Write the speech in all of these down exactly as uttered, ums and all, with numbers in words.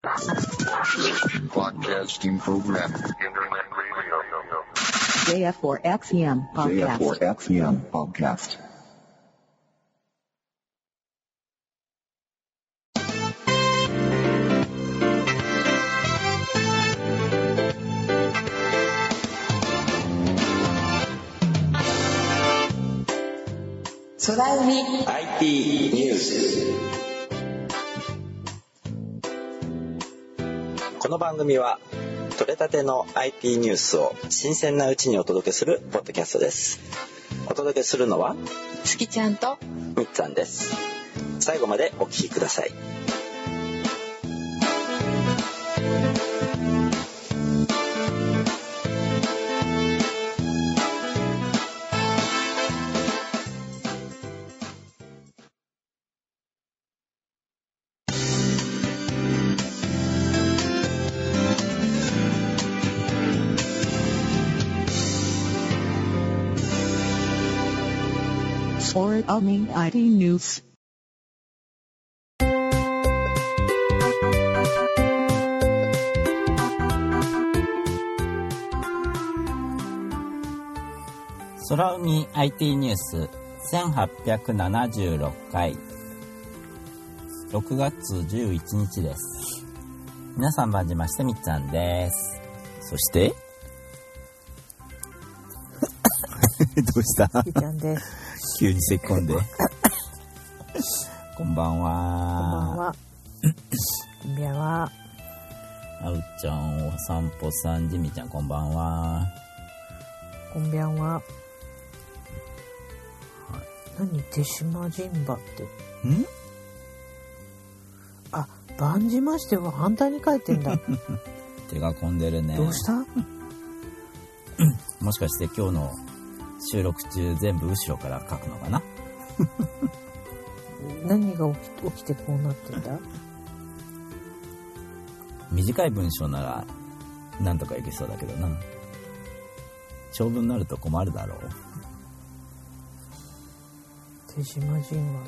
Broadcasting program. ジェイエフフォーエックスエムPodcast. ジェイエフフォーエックスエム Podcast. Soda Umi アイティー ニュース。この番組は取れたての アイティー ニュースを新鮮なうちにお届けするポッドキャストです。お届けするのは月ちゃんとみっつぁんです。最後までお聞きください。 Soda Umi アイティー ニュース。 空海 アイティー ニュースせんはっぴゃくななじゅうろっかいろくがつじゅういちにちです。皆さんばんじましてみっつぁんです。そしてどうした月ちゃんです。 急に咳込んでこんばんこんばんは。 は。こんばんは。 あうちゃん、お散歩さん、じみちゃんこんばんは。 こんばんは。何手島神馬ってんあ、番じましては反対に書いてんだ手が込んでるね。 どうしたもしかして今日の収録中全部後ろから書くのかな何が起き、起きてこうなってんだ短い文章ならなんとかいけそうだけどな。長文になると困るだろう。 手島神馬。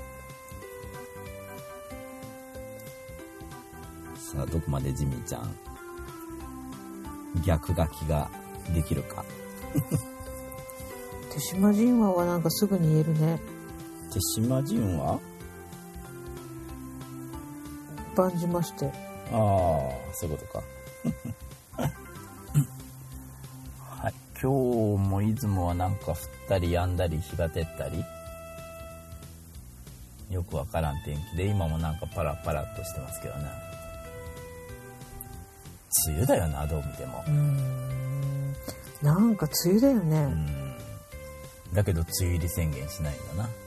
さあどこまでジミーちゃん逆書きができるか手島神話はなんかすぐに言えるね。 手島神話。 番じまして。 ああそういうことかはい、今日も出雲はなんか降ったり止んだり日が照ったりよくわからん天気で、今もなんかパラパラっとしてますけどね。梅雨だよな、どう見ても。 うーん、なんか梅雨だよね。 うんだけど梅雨入り宣言しないんだな。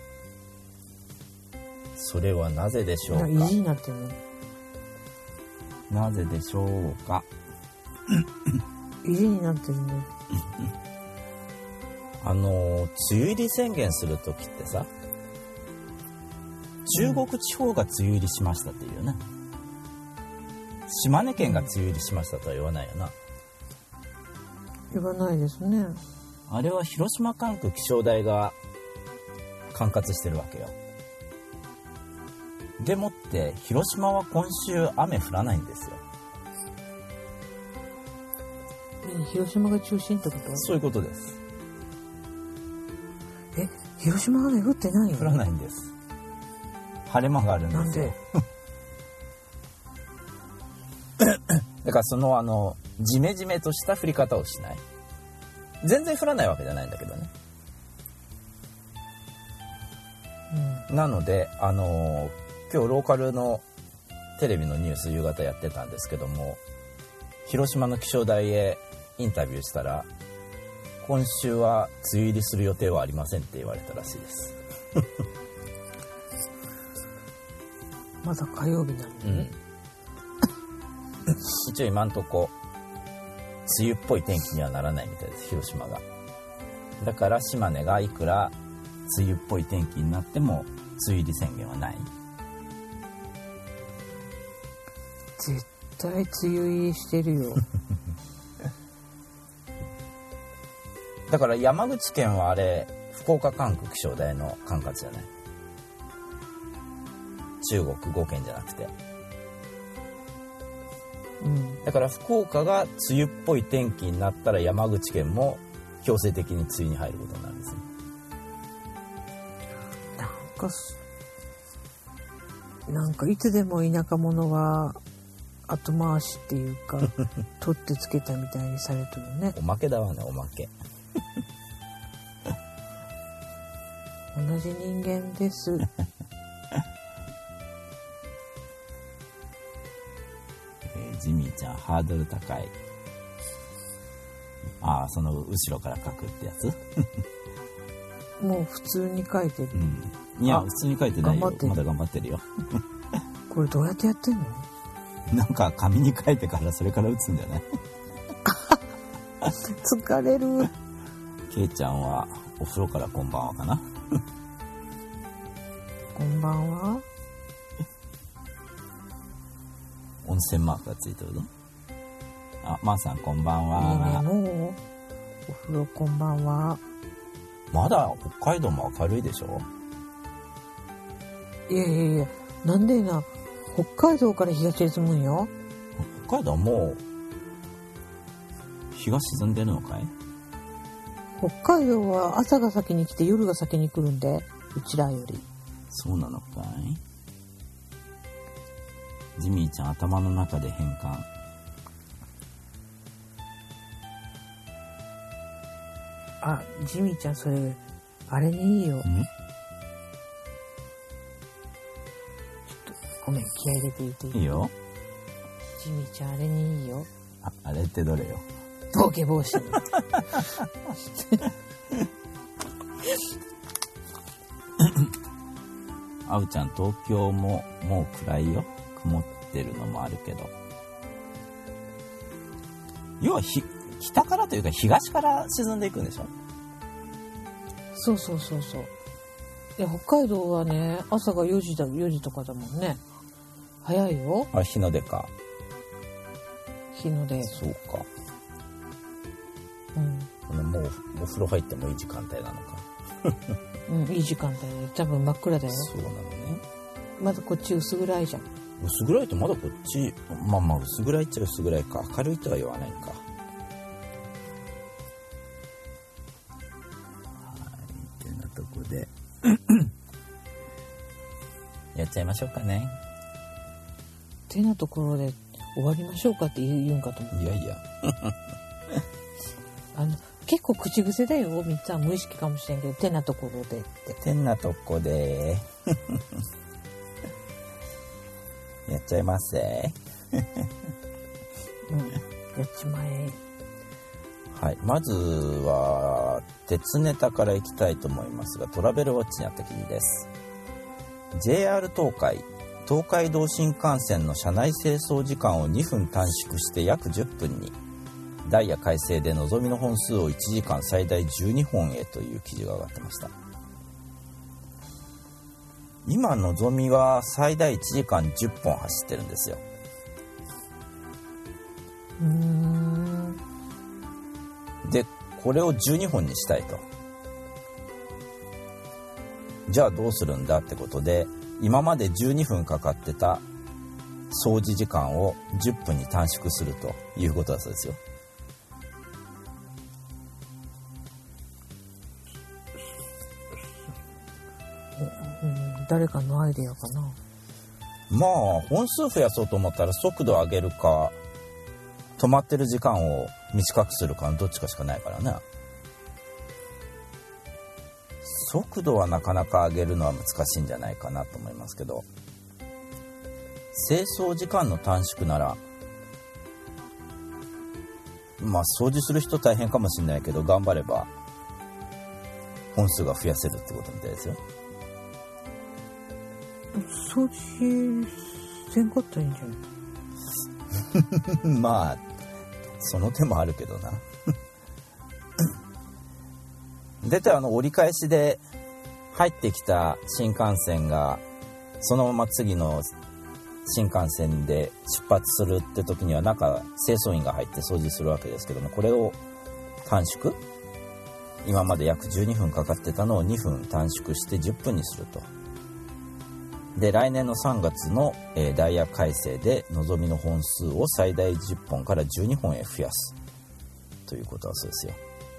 それはなぜでしょうか。 なんか意地になってるね。 なぜでしょうか意地になってるね。 あの梅雨入り宣言するときってさ、中国地方が梅雨入りしましたっていうね。島根県が梅雨入りしましたとは言わないよな。 言わないですね。 あれは広島管区気象台が管轄してるわけよ。でもって広島は今週雨降らないんですよ。 何、広島が中心ってこと？ そういうことです。 え、広島雨降ってないよ。 降らないんです。晴れ間があるんですよ。 なんでだからそのあのジメジメとした降り方をしない。全然降らないわけじゃないんだけどね。うん、なのであの今日ローカルのテレビのニュース夕方やってたんですけども、広島の気象台へインタビューしたら、今週は梅雨入りする予定はありませんって言われたらしいですまだ火曜日なんでね、 うん、一応今んとこ梅雨っぽい天気にはならないみたいです、広島が。だから島根がいくら梅雨っぽい天気になっても梅雨入り宣言はない。 絶対梅雨入りしてるよだから山口県はあれ福岡管区気象台の管轄じゃない。中国ご県じゃなくて。 だから福岡が梅雨っぽい天気になったら山口県も強制的に梅雨に入ることになるんですね。 なんかすなんかいつでも田舎者は後回しっていうか取ってつけたみたいにされてるね。 おまけだわね、おまけ。 同じ人間です。 えー、ジミーちゃんハードル高い。ああ、その後ろから書くってやつ。 もう普通に書いてる、 うん、いや普通に書いてないよ。まだ頑張ってるよ。 これどうやってやってんの？ なんか紙に書いてからそれから打つんだよね。 疲れる。 ケイちゃんはお風呂からこんばんはかな。 こんばんは。 温泉マークがついてるぞ。あ、まーさんこんばんは。 いいね、もうお風呂こんばんは。 まだ北海道も明るいでしょ。 いやいやいや、なんでな、北海道から日が沈むんよ。 北海道はもう日が沈んでるのかい？ 北海道は朝が先に来て夜が先に来るんで、うちらより。 そうなのかい？ジミーちゃん頭の中で変換。 あ、ジミーちゃんそれあれにいいよ。 ん？ ちょっとごめん、気合い入れて言っていい？ いいよ。 ジミーちゃんあれにいいよ。 あ、あれってどれよ？ ボケ防止に。 あうちゃん東京ももう暗いよ。曇ってるのもあるけど、要はひ北からというか東から沈んでいくんでしょ。 そうそうそうそう。いや北海道はね、朝がよじだよじとかだもんね。早いよ。 あ、日の出か。 日の出。 そうか。 うん。 もうお風呂入ってもいい時間帯なのか。 うん、いい時間帯で多分真っ暗だよ。 そうなのね。 まだこっち薄暗いじゃん。 薄暗いってまだこっち、まあまあ薄暗いっちゃ薄暗いか。明るいとは言わないか。はい、ってなとこでやっちゃいましょうかね。 てなところで終わりましょうかって言うんかと思う。 いやいや。 あの結構口癖だよ。みっつは無意識かもしれんけど、てなところでって。 てなとこでやっちゃいますぜ。 うん、やっちまえ。 はい、まずは鉄ネタからいきたいと思いますが、トラベルウォッチにあった記事です。 ジェイアール 東海東海道新幹線の車内清掃時間をにふん短縮して約じゅっぷんに。ダイヤ改正でのぞみの本数をいちじかん最大じゅうにほんへという記事が上がってました。今のぞみは最大いちじかんじゅっぽん走ってるんですよ。 うーん。 でこれをじゅうにほんにしたいと。じゃあどうするんだってことで、今までじゅうにふんかかってた掃除時間をじゅっぷんに短縮するということだそうですよ。 うん、誰かのアイデアかな。 まあ本数増やそうと思ったら速度上げるか止まってる時間を短くするかのどっちかしかないからね。速度はなかなか上げるのは難しいんじゃないかなと思いますけど、清掃時間の短縮ならまあ掃除する人大変かもしれないけど、頑張れば本数が増やせるってことみたいですよ。 掃除せんかったらいいんじゃない？ まあその手もあるけどな。出てあの折り返しで入ってきた新幹線がそのまま次の新幹線で出発するって時には中清掃員が入って掃除するわけですけども、これを短縮、今まで約じゅうにふんかかってたのをにふん短縮してじゅっぷんにするとで来年のさんがつの、えー、ダイヤ改正でのぞみの本数を最大じゅっぽんからじゅうにほんへ増やすということはそうですよ。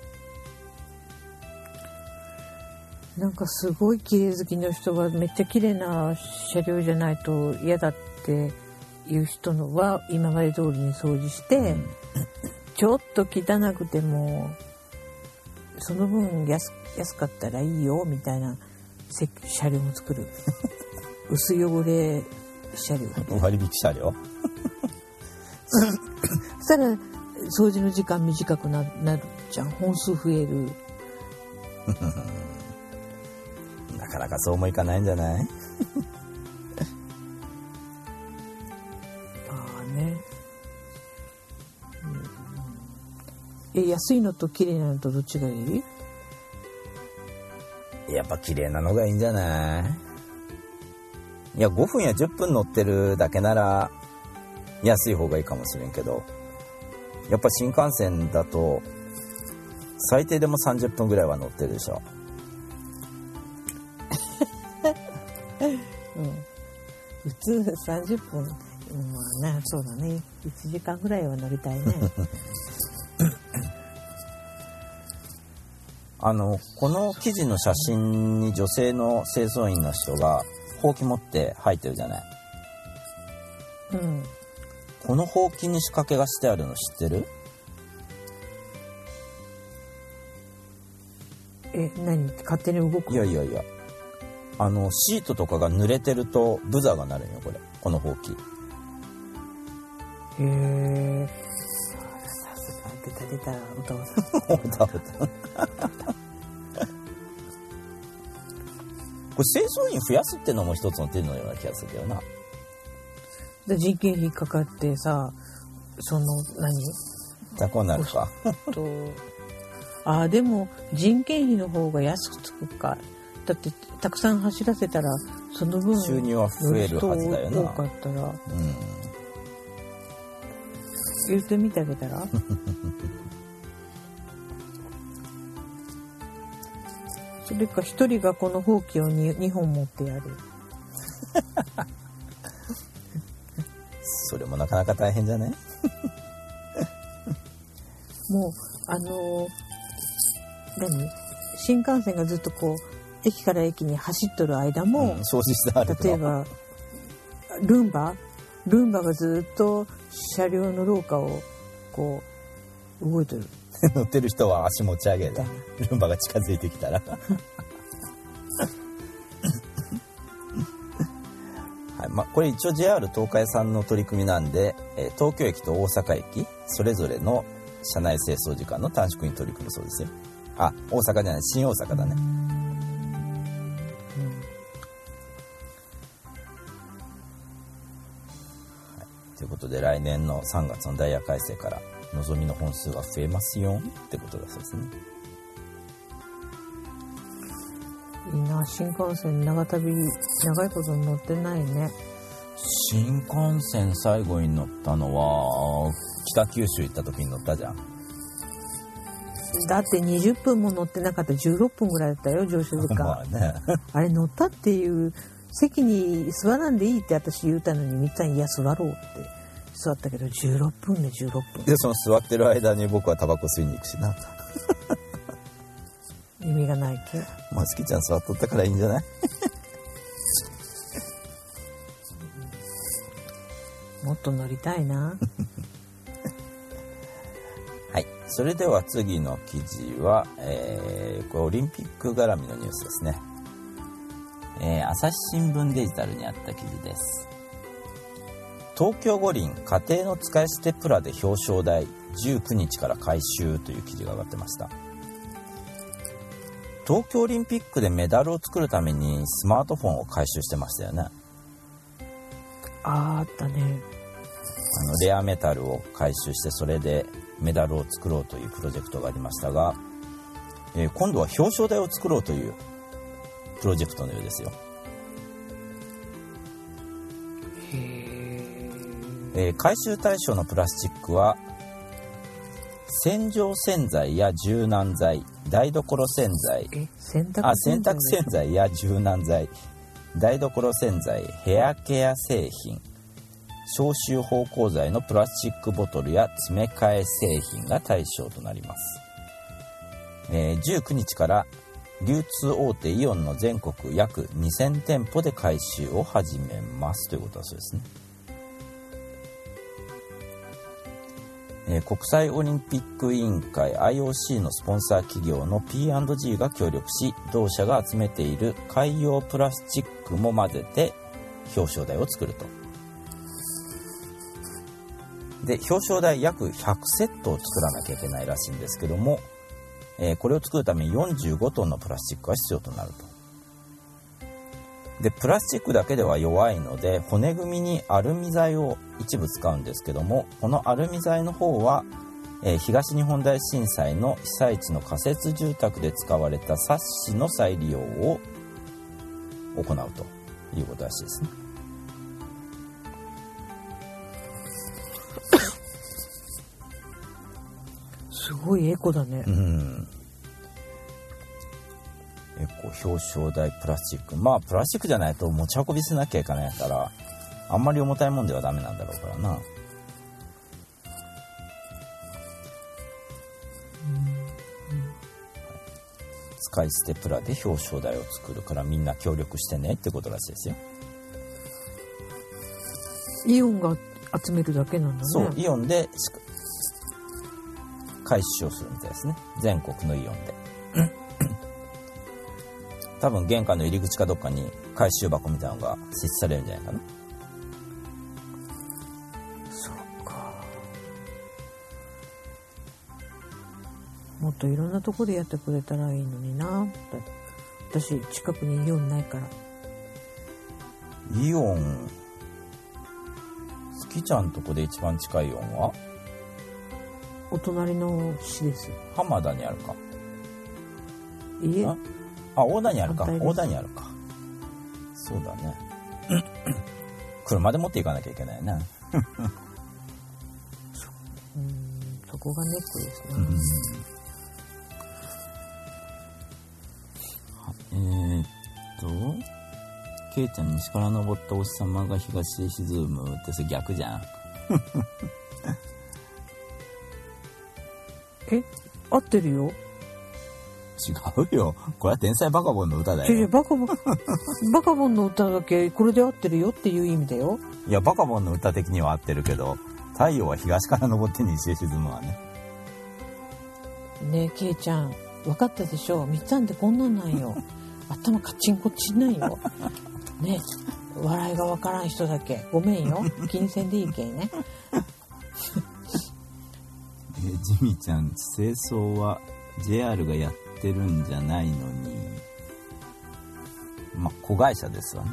なんかすごい綺麗好きの人はめっちゃ綺麗な車両じゃないと嫌だっていう人のは今まで通りに掃除して、うん、ちょっと汚くてもその分 安, 安かったらいいよみたいな車両も作る薄汚れ車両割引車両そしたら掃除の時間短く な, なるじゃん。本数増えるなかなかそうもいかないんじゃないああね、うん、え安いのと綺麗なのとどっちがいい？ やっぱ綺麗なのがいいんじゃない？いやごふんやじゅっぷん乗ってるだけなら安い方がいいかもしれんけど、やっぱ新幹線だと最低でもさんじゅっぷんぐらいは乗ってるでしょ。 うん、普通さんじゅっぷん、まあね、そうだね、いちじかんぐらいは乗りたいねあのこの記事の写真に女性の清掃員の人がほうき持って入ってるじゃない、 うん、 このほうきに仕掛けがしてあるの知ってる？ え、何？勝手に動く？ いやいやいや、あのシートとかが濡れてるとブザーが鳴るんよ、これ、このほうき。 へえ。さすが出た出た、お父さん。 おたおた。これ清掃員増やすってのも一つの手のような気がするけどな。 で人件費かかってさ、その何？ 雑魚になるか。 とああでも人件費の方が安くつくか。だってたくさん走らせたらその分収入は増えるはずだよな。 多かったら、うん、言ってみてあげたらそれか一人がこのほうきをににほん持ってやるそれもなかなか大変じゃないもうあのー、何新幹線がずっとこう駅から駅に走っとる間も、うん、 掃除してある例えばルンバルンバがずっと車両の廊下をこう動いてる乗ってる人は足持ち上げてルンバが近づいてきたらはい、まあ、これ一応 ジェイアール 東海さんの取り組みなんで、えー、東京駅と大阪駅それぞれの車内清掃時間の短縮に取り組むそうですよ。あ、大阪じゃない、新大阪だね。ということで来年のさんがつのダイヤ改正からのぞみの本数が増えますよってことだそうですね。 いいな、新幹線長旅長いこと乗ってないね。 新幹線最後に乗ったのは北九州行った時に乗ったじゃん。 だってにじゅっぷんも乗ってなかったらじゅうろっぷんぐらいだったよ乗車時間まあ、ね、あれ乗ったっていう席に座らんでいいって私言うたのにみっちゃんいや座ろうって座ったけどじゅうろっぷんでじゅうろっぷんでその座ってる間に僕はタバコ吸いに行くしな意味がないけどまあ好きちゃん座っとったからいいんじゃないもっと乗りたいなはい、それでは次の記事は、えー、これオリンピック絡みのニュースですね。えー、朝日新聞デジタルにあった記事です。東京五輪家庭の使い捨てプラで表彰台じゅうくにちから回収という記事が上がってました。東京オリンピックでメダルを作るためにスマートフォンを回収してましたよね。 あーあったね。 あのレアメタルを回収してそれでメダルを作ろうというプロジェクトがありましたが、えー、今度は表彰台を作ろうというプロジェクトのようですよ。 へー、 えー、回収対象のプラスチックは洗浄洗剤や柔軟剤、台所洗剤、 え洗濯あ洗濯洗剤や柔軟剤、 台所洗剤、ヘアケア製品、消臭芳香剤のプラスチックボトルや詰め替え製品が対象となります。えー、じゅうくにちから流通大手イオンの全国約にせんてんぽで回収を始めますということだそうですね。えー、国際オリンピック委員会 アイオーシー のスポンサー企業の ピーアンドジー が協力し、同社が集めている海洋プラスチックも混ぜて表彰台を作ると。で、表彰台約ひゃくセットを作らなきゃいけないらしいんですけども、えー、これを作るためによんじゅうごトンのプラスチックが必要となると。で、プラスチックだけでは弱いので、骨組みにアルミ材を一部使うんですけども、このアルミ材の方は、えー、東日本大震災の被災地の仮設住宅で使われたサッシの再利用を行うということらしいですね。 すごいエコだね。 うん。エコ表彰台プラスチック。まあプラスチックじゃないと持ち運びしなきゃいけないから、あんまり重たいもんではダメなんだろうからな。うん、使い捨てプラで表彰台を作るからみんな協力してねってことらしいですよ。 イオンが集めるだけなんだね。 そう、イオンで回収をするみたいですね。全国のイオンで。多分玄関の入り口かどっかに回収箱みたいなのが設置されるんじゃないかな。 そうか。もっといろんなとこでやってくれたらいいのにな。私近くにイオンないから。 イオン、月ちゃんとこで一番近いイオンはお隣の市です。 浜田にあるか。 いいえ。 あ、あ、大田にあるか。 反対です大田にあるか。そうだね。車で持っていかなきゃいけないな。 うん、そこがネックですね。 うん、えー、っと、ケイちゃん西から登ったお日様が東へ沈むってそれ逆じゃん。 え、合ってるよ。 違うよ。これは天才バカボンの歌だよ。 違う、バカボン、バカボンの歌だけこれで合ってるよっていう意味だよ。 いや、バカボンの歌的には合ってるけど、太陽は東から昇って西へ沈むわね。 ねえ、ケイちゃん、分かったでしょ。みっつぁんってこんなんなんよ。頭カチンコチンなんよ。ねえ、笑いが分からん人だけ。ごめんよ。金銭でいいけんね。 えー、ジミちゃん、清掃は ジェイアール がやってるんじゃないのに、まあ子会社ですわね。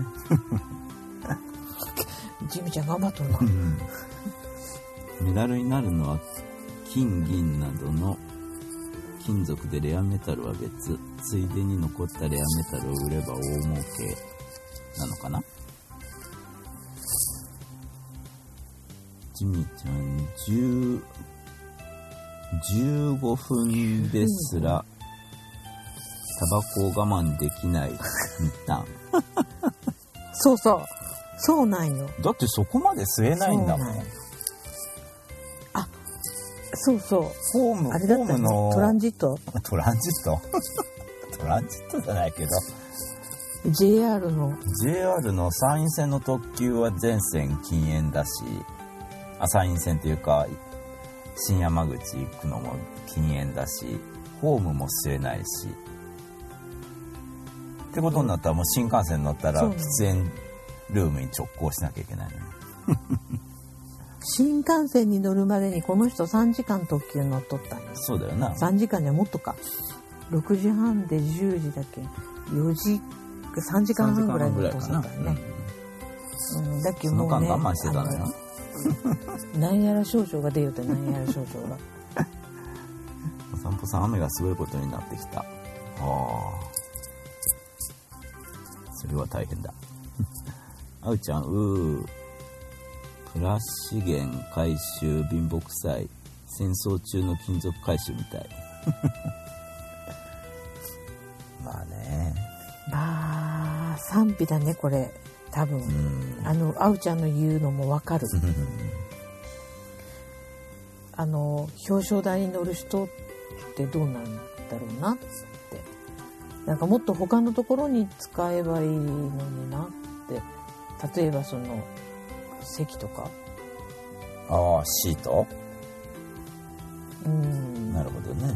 ジミちゃん頑張っとるな。 メダルになるのは金銀などの金属でレアメタルは別、ついでに残ったレアメタルを売れば大儲けなのかな。ジミちゃんじゅうじゅうごふんですらタバコを我慢できないみたん。 そうそう、そうなんよ。 だってそこまで吸えないんだもん。 あ、そうそう。 ホーム、 あれだったね、 ホームのトランジットトランジットトランジットじゃないけどジェイアール のジェイアール の山陰線の特急は全線禁煙だし、あ、山陰線っていうか新山口行くのも禁煙だし、ホームも吸えないしってことになったら、もう新幹線乗ったら喫煙ルームに直行しなきゃいけないね。 新幹線に乗るまでにこの人さんじかん特急乗っとったんよ。 そうだよな。 さんじかんじゃもっとか。ろくじはんでじゅうじだけよじさんじかんはんぐらい乗っとったんね。うん、だけどもうね、 その間我慢してたのよ。 なんやら症状が出ようって、なんやら症状が。 お散歩さん、雨がすごいことになってきた。ああ、それは大変だ。あうちゃん、うープラ資源回収貧乏くさい、戦争中の金属回収みたい。まあね、 まああ賛否だねこれ多分、 うんあのあうちゃんの言うのもわかるあの表彰台に乗る人ってどうなんだろうなってなんかもっと他のところに使えばいいのになって例えばその席とかああシートうんなるほどね。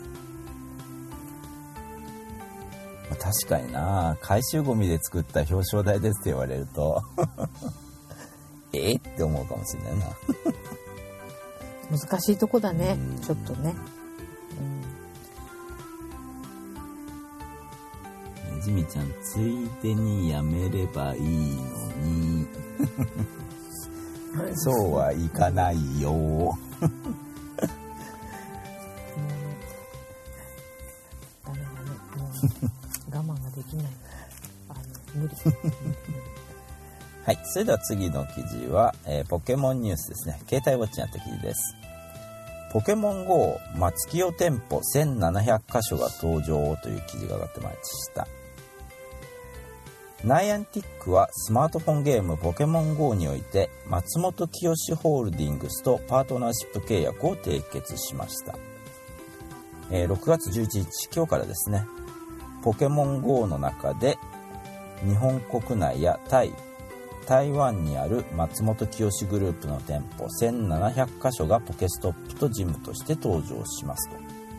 まあ確かにな回収ゴミで作った表彰台ですって言われるとえって思うかもしれないな難しいとこだねうんちょっとね、うん、 ジミちゃんついでにやめればいいのにそうはいかないよもうねダメだねもう我慢ができないあの無理はい、それでは次の記事は、えーポケモンニュースですね。携帯ウォッチにあった記事です。ポケモン ゴー 松清店舗せんななひゃくかしょが登場という記事が上がってまいりました。ナイアンティックはスマートフォンゲームポケモン ゴー において松本清ホールディングスとパートナーシップ契約を締結しました。えーろくがつじゅういちにち、今日からですね、ポケモン ゴー の中で日本国内やタイ、台湾にある松本清グループの店舗せんななひゃくかしょがポケストップとジムとして登場しますと。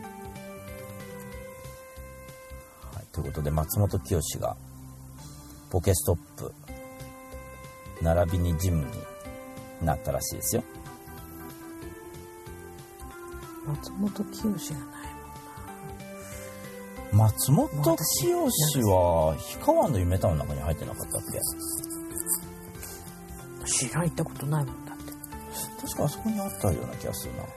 はい、ということで松本清がポケストップ並びにジムになったらしいですよ。 松本清がない松本清は氷川の夢タウンの中に入ってなかったっけ？ 知らん行ったことないもんだって確かあそこにあったような気がするな。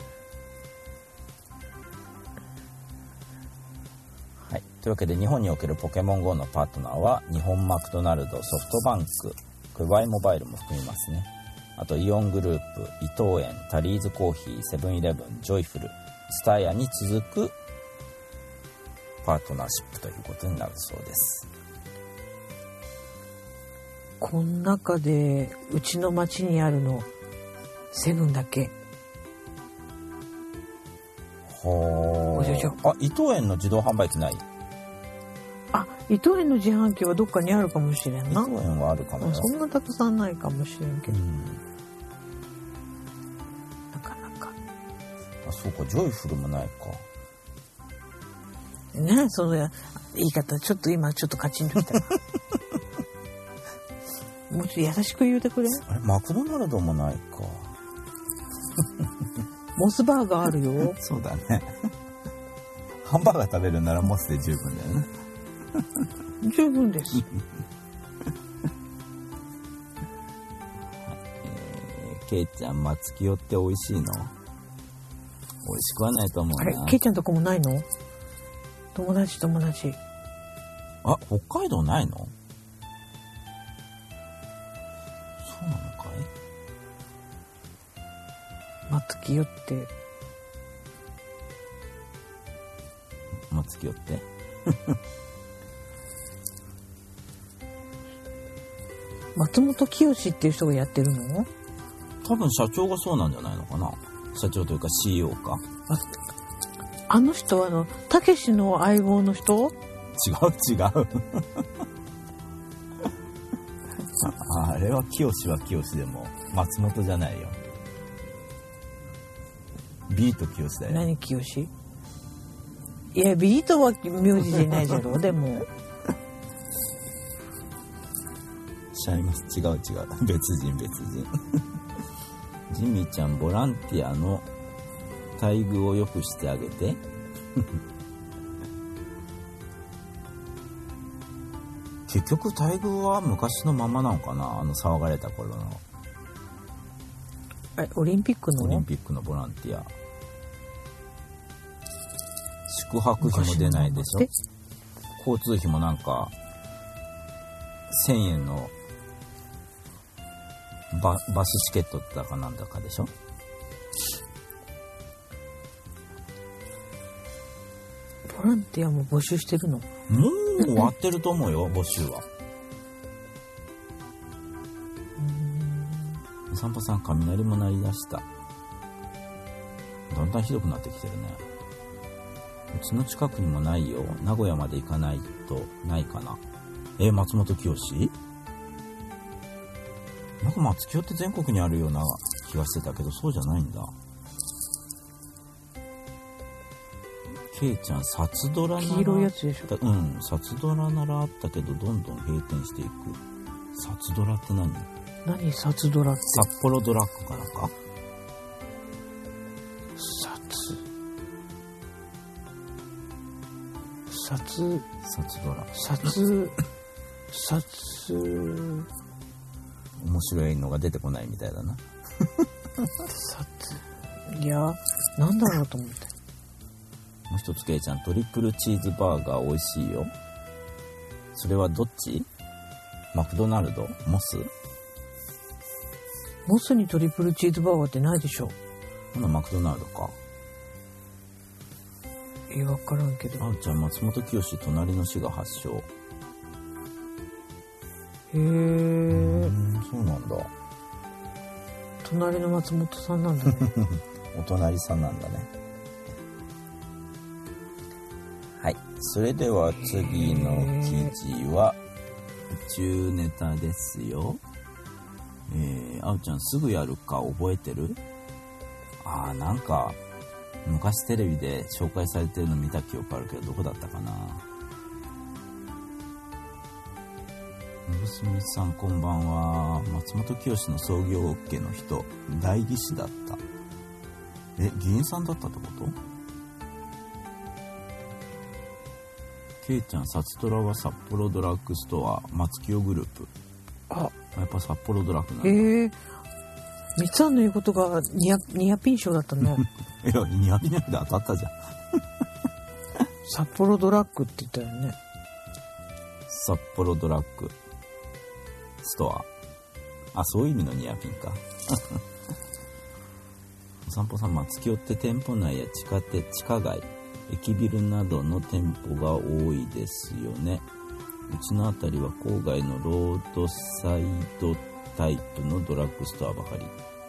はい、というわけで日本におけるポケモン ゴー のパートナーは日本マクドナルド、ソフトバンク、クワイモバイルも含みますね。あとイオングループ、伊藤園、タリーズコーヒー、セブンイレブン、ジョイフル、スタヤに続くパートナーシップということになるそうです。 この中でうちの町にあるのセブンだけ。 はじゃじゃあ。あ、伊藤園の自動販売機ない？ あ、伊藤園の自販機はどっかにあるかもしれんな。 伊藤園はあるかもよ。 そんなたくさんないかもしれんけど、 うん、 なかなかあ、そうか、ジョイフルもないか。 ね、その言い方ちょっと今ちょっとカチンときたもうちょっと優しく言うてくれ。 あれ、マクドナルドもないか。 モスバーガーあるよ。 そうだね。ハンバーガー食べるならモスで十分だよね。 十分です。 えー、ケイちゃん、松清って美味しいの？美味しくはないと思うあれな。 ケイちゃんとこもないの？友達友達。 あ、北海道ないの？そうなのかい？ 松清って松清って松本清っていう人がやってるの？ 多分社長がそうなんじゃないのかな。社長というか シーイーオー か。 あ、あの人はあのたけしの相棒の人？ 違う違うあ, あれは清は清でも松本じゃないよ。ビート清だよ。 何清？いやビートは名字じゃないじゃろでもちゃいます。違う違う、別人別人ジミちゃん、ボランティアの待遇を良くしてあげて結局待遇は昔のままなのかな。あの騒がれた頃のあれオリンピックのオリンピックのボランティア、宿泊費も出ないでしょ。交通費もなんかせんえんのバ, バスチケットだかなんだかでしょ。 ボランティアも募集してるの？ もう終わってると思うよ募集は。 散歩さん、雷も鳴り出した。だんだんひどくなってきてるね。うちの近くにもないよ。名古屋まで行かないとないかな。えー、松本清？なんか松清って全国にあるような気がしてたけど、そうじゃないんだ。ケイちゃん、札ドラなら黄色いやつでしょ。 うん、札ドラならあったけど、どんどん閉店していく。札ドラって何？ 何札ドラって。 札幌ドラッグかなんか？ 札札札ドラ。 札札面白いのが出てこないみたいだな。 札いや、なんだろうと思って。 もう一つ、ケイちゃん、トリプルチーズバーガー美味しいよ。それはどっち？マクドナルド？モス？ モスにトリプルチーズバーガーってないでしょ。 ほなマクドナルドか。 え、わからんけど。 あうちゃん、松本清隣の市が発祥。 へー。 うーん、そうなんだ。 隣の松本さんなんだね。 お隣さんなんだね。はい。それでは次の記事は宇宙ネタですよ。えー、あうちゃん、すぐやるか覚えてる？あー、なんか昔テレビで紹介されてるの見た記憶あるけど、どこだったかな。むすみさん、こんばんは。松本清の創業家の人、代議士だった。え、議員さんだったってこと？ケイちゃん、札ドラは札幌ドラッグストア、松清グループ。 あ、 やっぱ札幌ドラッグなんだ。 へえ。みつさんの言うことがニアニアピン賞だったね。 いや、ニアピニャで当たったじゃん。 札幌ドラッグって言ったよね。 札幌ドラッグストア。あ、そういう意味のニアピンか。お散歩さん、松清って店舗内や地下鉄、地下街、駅ビルなどの店舗が多いですよね。うちのあたりは郊外のロードサイドタイプのドラッグストアばかり。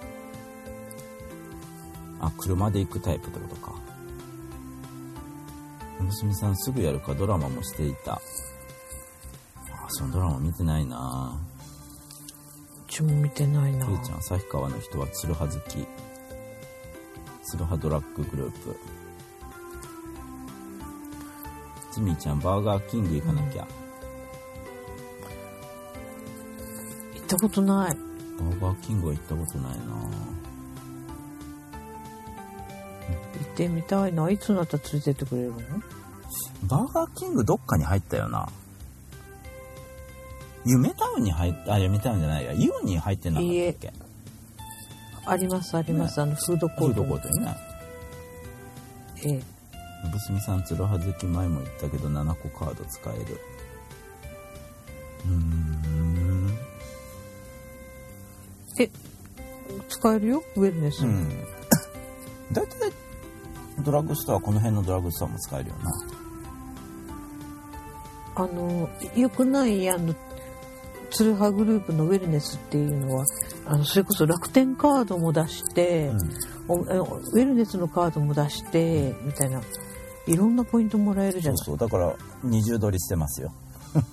あ、車で行くタイプってことか。むすみさん、すぐやるかドラマもしていた。あ、そのドラマ見てないな。 うちも見てないな。 ケイちゃん、旭川の人はツルハ好き。ツルハドラッググループ。ジミーちゃん、バーガーキング行かなきゃ。 行ったことない。 バーガーキングは行ったことないな。 行ってみたいな。いつになったら連れてってくれるの？ バーガーキングどっかに入ったよな。夢タウンに入っあ、夢タウンじゃないや。イオンに入ってなかったっけ？いいえ。 ありますあります、ね、あのフードコート。 フードコートにね。 ええ。 ぶすみさん、ツルハ好き、前も言ったけどななこカード使える。うーん。 え、使えるよ、ウェルネス。うん。 だいたいドラッグストア、この辺のドラッグストアも使えるよな。 あの、よくないあのツルハグループのウェルネスっていうのは、あのそれこそ楽天カードも出して、うん、ウェルネスのカードも出して、みたいな。いろんなポイントもらえるじゃない。 そうそう、だから二重取りしてますよ。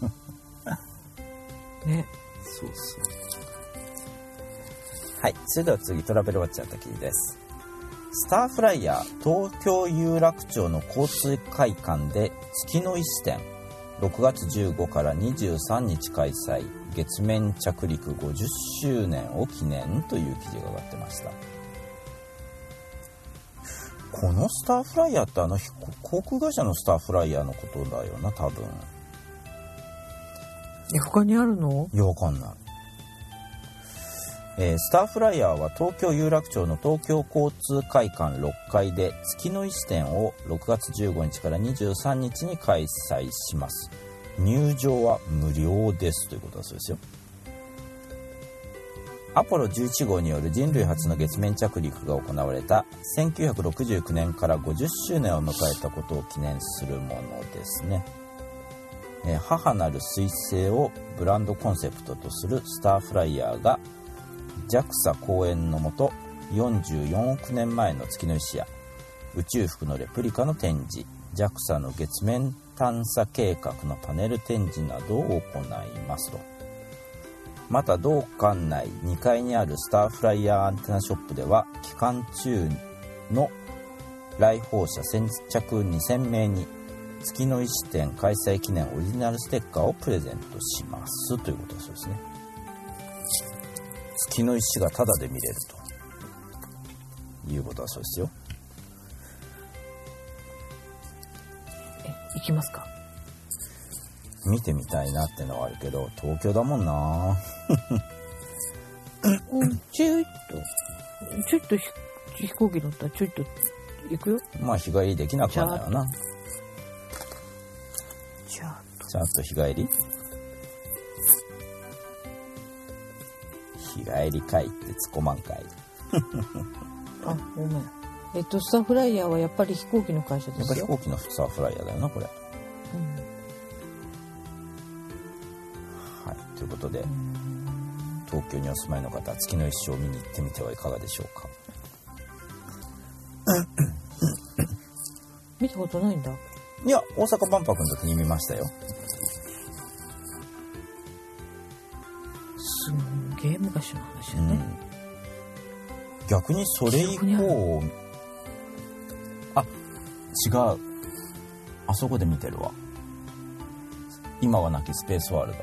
ね。 そうそう。はい、それでは次、トラベルウォッチャーの記事です。スターフライヤー東京有楽町の交通会館で月の石展、ろくがつじゅうごからにじゅうさんにち開催、月面着陸ごじゅっしゅうねんを記念という記事が上がってました。このスターフライヤーってあの航空会社のスターフライヤーのことだよな、多分。 え、他にあるの？ いや、わかんない。えー、スターフライヤーは東京有楽町の東京交通会館ろっかいで月の石展をろくがつじゅうごにちからにじゅうさんにちに開催します。入場は無料ですということだそうですよ。アポロじゅういちごうによる人類初の月面着陸が行われたせんきゅうひゃくろくじゅうきゅうねんからごじゅっしゅうねんを迎えたことを記念するものですね。えー、母なる彗星をブランドコンセプトとするスターフライヤーがジャクサ 講演のもとよんじゅうよんおくねんまえの月の石や宇宙服のレプリカの展示、 ジャクサ の月面探査計画のパネル展示などを行いますと。また同館内にかいにあるスターフライヤーアンテナショップでは期間中の来訪者先着にせんめいに月の石展開催記念オリジナルステッカーをプレゼントしますということだそうですね。月の石がタダで見れるということだそうですよ。 え、行きますか？ 見てみたいなってのはあるけど東京だもんな。 うん、ちょいとちょっと飛行機乗ったらちょいと行くよ。 まあ日帰りできなくはないわな。 じゃあちゃんと日帰り日帰りかいって突っ込まんかい。 あ、ごめん。えっとスターフライヤーはやっぱり飛行機の会社でやっぱすよ。 飛行機のスターフライヤーだよなこれ。 うんはい、ということで東京にお住まいの方は月の石を見に行ってみてはいかがでしょうか。 見たことないんだ。 いや大阪万博の時に見ましたよ。 すんげえ昔の話だね、 うん、逆にそれ以降あ違うあそこで見てるわ。今はなきスペースワールド。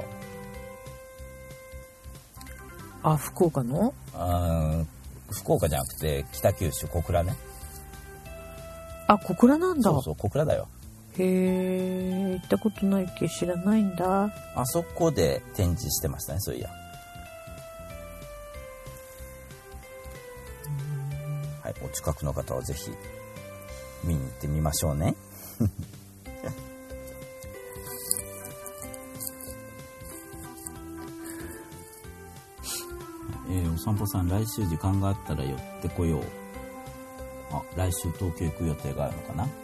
あ、福岡の？ あ福岡じゃなくて北九州小倉ね。 あ、小倉なんだ。 そうそう小倉だよ。 へえ、行ったことないけど知らないんだ。 あそこで展示してましたねそういや。はい、お近くの方はぜひ見に行ってみましょうね。えー、お散歩さん来週時間があったら寄ってこよう。あ、来週東京行く予定があるのかな。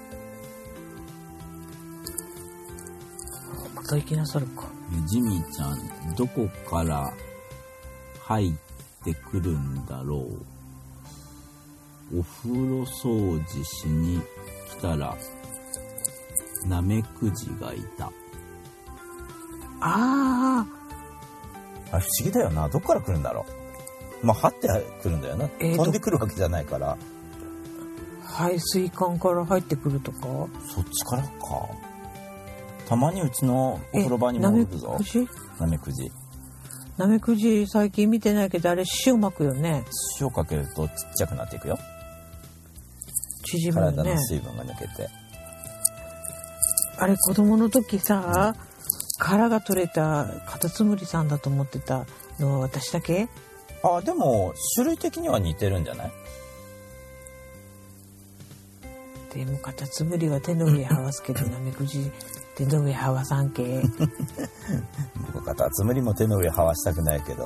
また行きなさるか。 ジミーちゃんどこから入ってくるんだろう。お風呂掃除しに来たらナメクジがいた。 ああ、不思議だよな。どっから来るんだろう。まあ、張ってくるんだよな、 えー、 飛んでくるわけじゃないから。 排水管から入ってくるとか。 そっちからか。たまにうちのお風呂場にもおるぞ。ナメクジ。 ナメクジ最近見てないけどあれ塩まくよね。 塩かけるとちっちゃくなっていくよ。 縮むよね。 体の水分が抜けて。 あれ子供の時さ、うん、殻が取れたカタツムリさんだと思ってたのは私だけ？ あ、でも種類的には似てるんじゃない？ でもカタツムリは手の上はわすけどナメクジ手の上はわさんけ。 僕カタツムリも手の上はわしたくないけど。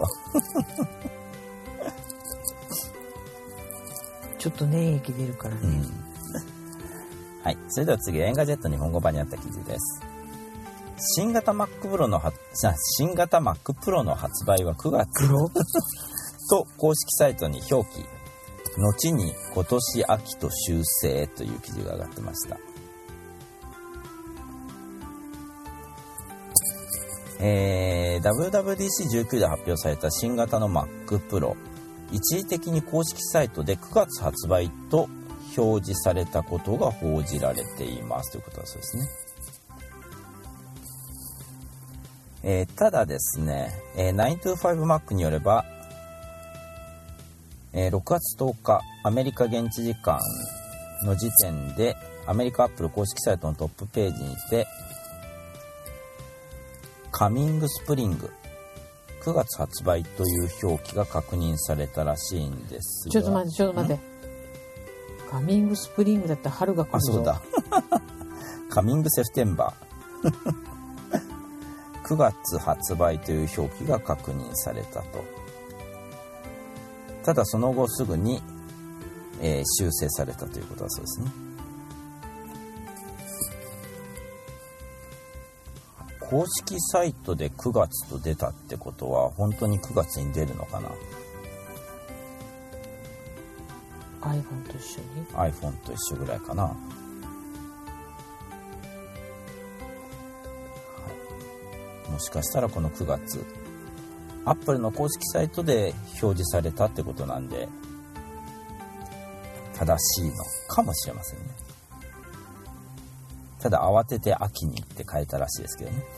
ちょっと粘液出るからね、うん、 はい、それでは次エンガジェット日本語版にあった記事です。新型 Mac Pro の新型 Mac Pro の発売はくがつと公式サイトに表記、後に今年秋と修正という記事が上がってました。えー、ダブリューダブリューディーシーじゅうきゅう で発表された新型の Mac Pro、一時的に公式サイトでくがつ発売と表示されたことが報じられていますということだそうですね。えー、ただですね、えー、ナイントゥーファイブマック によれば、えー、ろくがつとおかアメリカ現地時間の時点でアメリカアップル公式サイトのトップページにてカミングスプリングくがつ発売という表記が確認されたらしいんですが、 ちょっと待ってちょっと待って、カミングスプリングだったら春が来るぞ。 あ、そうだ。カミングセプテンバーくがつ発売という表記が確認されたと。ただその後すぐに、えー、修正されたということだそうですね。公式サイトでくがつと出たってことは本当にくがつに出るのかな。 iPhone と一緒に iPhone と一緒ぐらいかな。はい、もしかしたらこのくがつ Apple の公式サイトで表示されたってことなんで正しいのかもしれませんね。ただ慌てて秋にって変えたらしいですけどね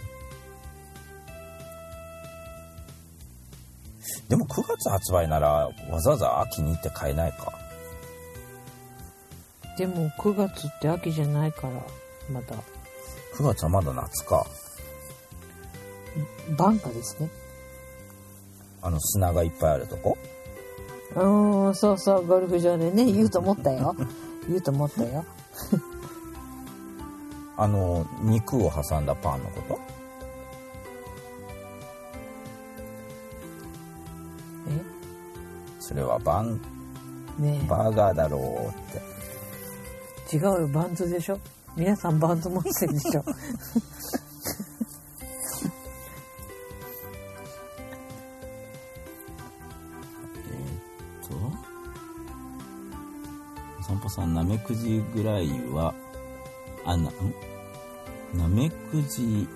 でもくがつ発売ならわざわざ秋にって買えないか。 でもくがつって秋じゃないからまだ。 くがつはまだ夏か。 晩夏ですね。 あの砂がいっぱいあるとこ。 うーん、そうそう、ゴルフ場でね、言うと思ったよ言うと思ったよあの肉を挟んだパンのこと。 えそれはバン、 ねえ、 バーガーだろうって。 違うよ、バンズでしょ。皆さんバンズ持ってるでしょ散歩さん、なめくじぐらいはあな、んなめくじ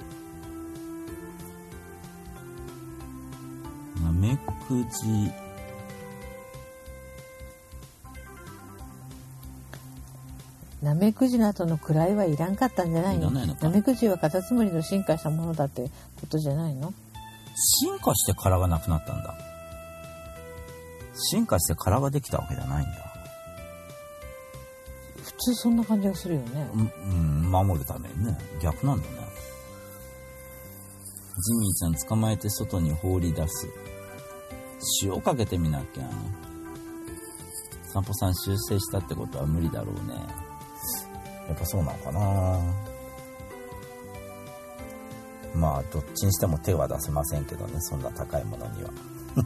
なめくじなめくじの後の位はいらんかったんじゃないの。 いらないのか。 なめくじはカタツムリの進化したものだってことじゃないの。 進化して殻がなくなったんだ。進化して殻ができたわけじゃないんだ。 普通そんな感じがするよね。 うん、うん、守るためにね。逆なんだね。ジミーちゃん捕まえて外に放り出す。塩かけてみなきゃ。散歩さん修正したってことは無理だろうね。やっぱそうなのかな。まあどっちにしても手は出せませんけどね、そんな高いものには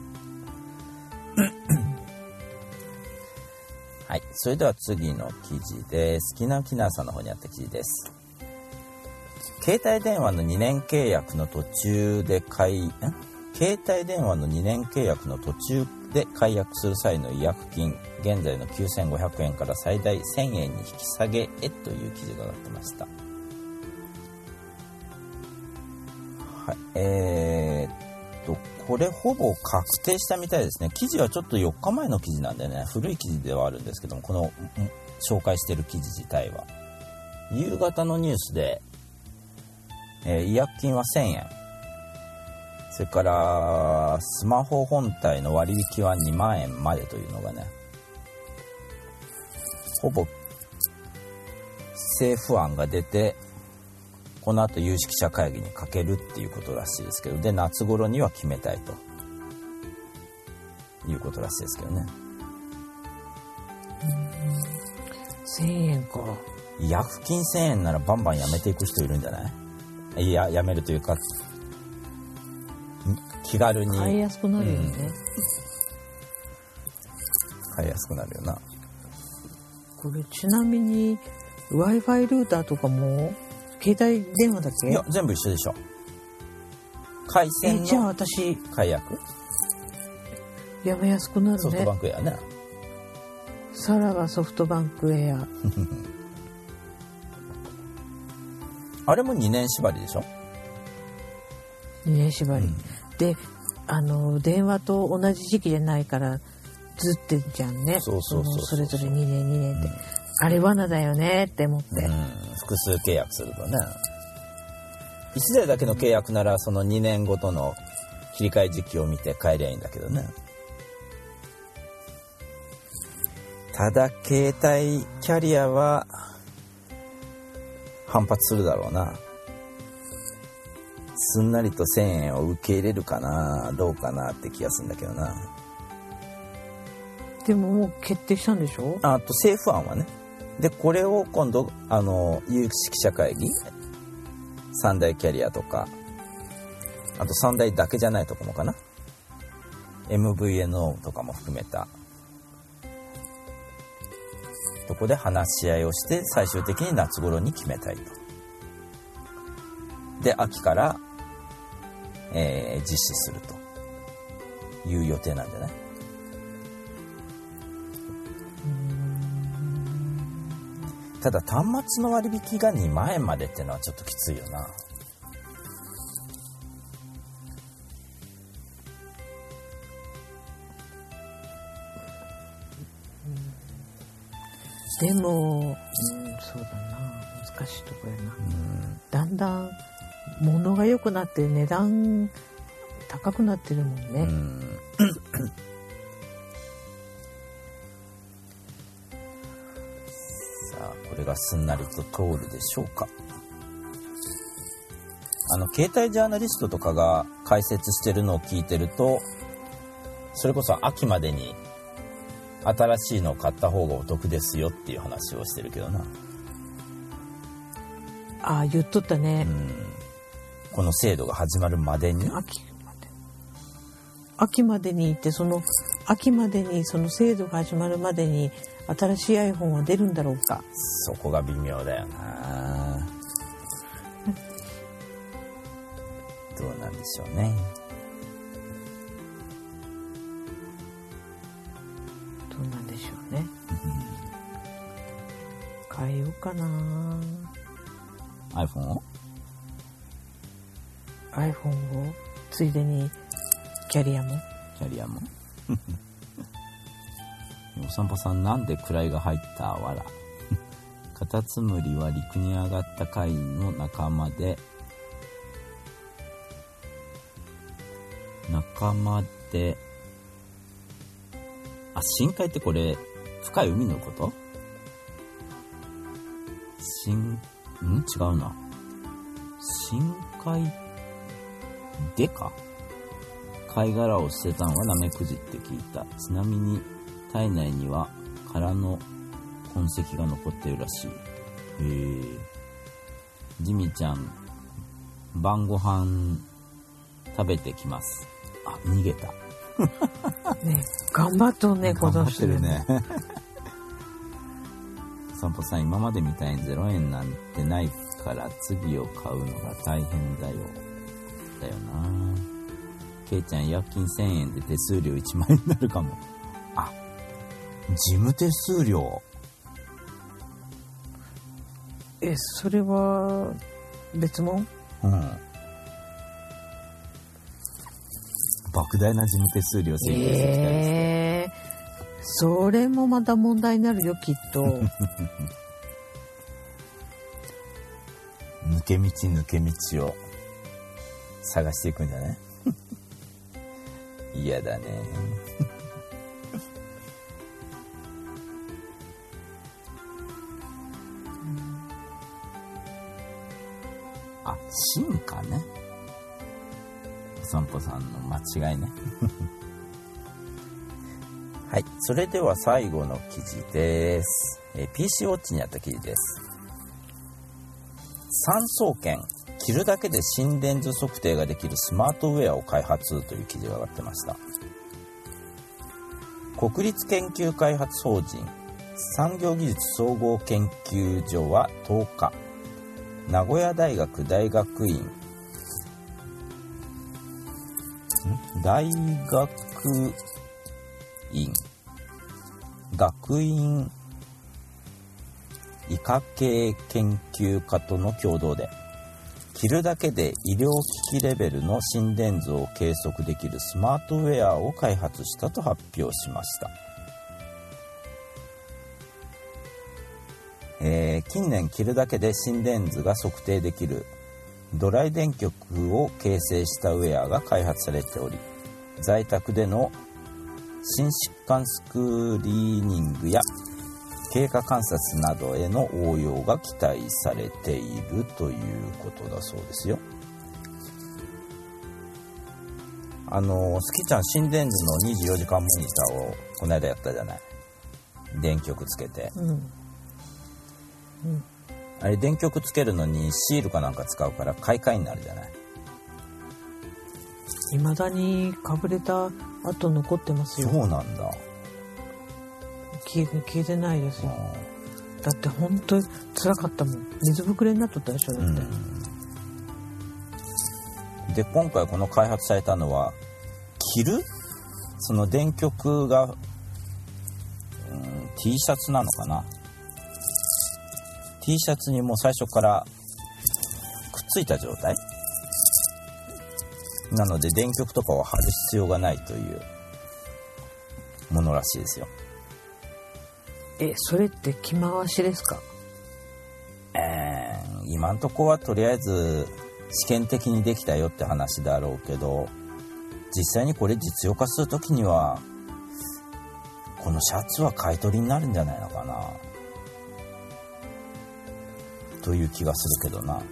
はい、それでは次の記事です。きなきなさんの方にあった記事です。携帯電話のにねん契約の途中で買いん携帯電話のにねん契約の途中で解約する際の違約金、現在のきゅうせんごひゃくえんから最大せんえんに引き下げへという記事がなってました。はい、えー、っとこれほぼ確定したみたいですね。記事はちょっとよっかまえの記事なんでね、古い記事ではあるんですけども、この紹介している記事自体は夕方のニュースで、えー、違約金はせんえん、それからスマホ本体の割引はにまんえんまでというのがね、ほぼ政府案が出て、この後有識者会議にかけるっていうことらしいですけど、で夏頃には決めたいということらしいですけどね。 せんえんか。 違約金せんえんならバンバンやめていく人いるんじゃない？いや、やめるというか気軽に買いやすくなるよね、うん、 買いやすくなるよな。 これちなみに Wi-Fi ルーターとかも携帯電話だけ？ いや、全部一緒でしょ。回線のえじゃあ私解約やめやすくなるね。 ソフトバンクエアね。 さらばソフトバンクエアあれもにねん縛りでしょ。 にねん縛り、うん、であの電話と同じ時期じゃないからずってんじゃんね。 そうそうそうそう、 それぞれにねんにねんって、うん、あれ罠だよねって思って、うん、 複数契約するとね。いちだいだけの契約ならそのにねんごとの切り替え時期を見て変えりゃいいんだけどね。ただ携帯キャリアは反発するだろうな。すんなりとせんえんを受け入れるかなどうかなって気がするんだけどな。 でももう決定したんでしょ。 あと政府案はね。でこれを今度あの有識者会議さん大キャリアとか、あとさん大だけじゃないとこもかな、 エムブイエヌオー とかも含めたとこで話し合いをして最終的に夏頃に決めたいと。で秋から、えー、実施するという予定なんじゃない？ うただ端末の割引がにまんえんまでってのはちょっときついよな。 でも、うん、そうだな、難しいところやな、うん、だんだん物が良くなって値段高くなってるもんね、うん、 さあこれがすんなりと通るでしょうか。あの携帯ジャーナリストとかが解説してるのを聞いてると、それこそ秋までに新しいのを買った方がお得ですよっていう話をしてるけどな。 ああ、言っとったね。うん、 この制度が始まるまでに秋まで秋までに行って、その秋までにその制度が始まるまでに新しい iPhone は出るんだろうか。 そこが微妙だよな。どうなんでしょうね。 どうなんでしょうね、うん、変えようかな iPhone を iPhone をついでにキャリアもキャリアもお散歩さん、なんで位が入ったわらカタツムリは陸に上がった貝の仲間で仲間であ、深海ってこれ深い海のこと？深ん違うな。深海でか？貝殻を捨てたのはナメクジって聞いた。ちなみに体内には殻の痕跡が残っているらしい。へえ。ジミちゃん、晩ご飯食べてきます。あ、逃げた。 ね、頑張っとんね、 頑張ってるね。散歩さん、今までみたいにゼロえんなんてないから次を買うのが大変だよ。だよな。ケイちゃん、違約金せんえんで手数料いちまんえんになるかも。あ、事務手数料。 え、それは別物？ うん。莫大な事務手数料請求する機会ですね。 えー、それもまた問題になるよ、きっと。 抜け道抜け道を探していくんじゃない？嫌だね。あ、進化ね。散歩さんの間違いね。はい、それでは最後の記事です。えー、ピーシー ウォッチにあった記事です。産総研、着るだけで心電図測定ができるスマートウェアを開発という記事が上がってました。国立研究開発法人産業技術総合研究所はとおか、名古屋大学大学院大学院学院医科系研究科との共同で、着るだけで医療機器レベルの心電図を計測できるスマートウェアを開発したと発表しました。えー、近年着るだけで心電図が測定できるドライ電極を形成したウェアが開発されており、在宅での心疾患スクリーニングや経過観察などへの応用が期待されているということだそうですよ。あのスキちゃん、心電図のにじゅうよじかんモニターをこの間やったじゃない。電極つけて、うんうん、あれ電極つけるのにシールかなんか使うから買い替えになるじゃない。 未だにかぶれた跡残ってますよ。 そうなんだ。 消え、消えてないですよ。だって本当に辛かったもん。水ぶくれになっとったでしょ、だって。 うん、で、今回この開発されたのは、着るその電極が、うん、T シャツなのかな。 T シャツにもう最初からくっついた状態なので、電極とかを貼る必要がないというものらしいですよ。 え、それって着回しですか？ えー、今んとこはとりあえず試験的にできたよって話だろうけど、実際にこれ実用化するときにはこのシャツは買い取りになるんじゃないのかなという気がするけどな。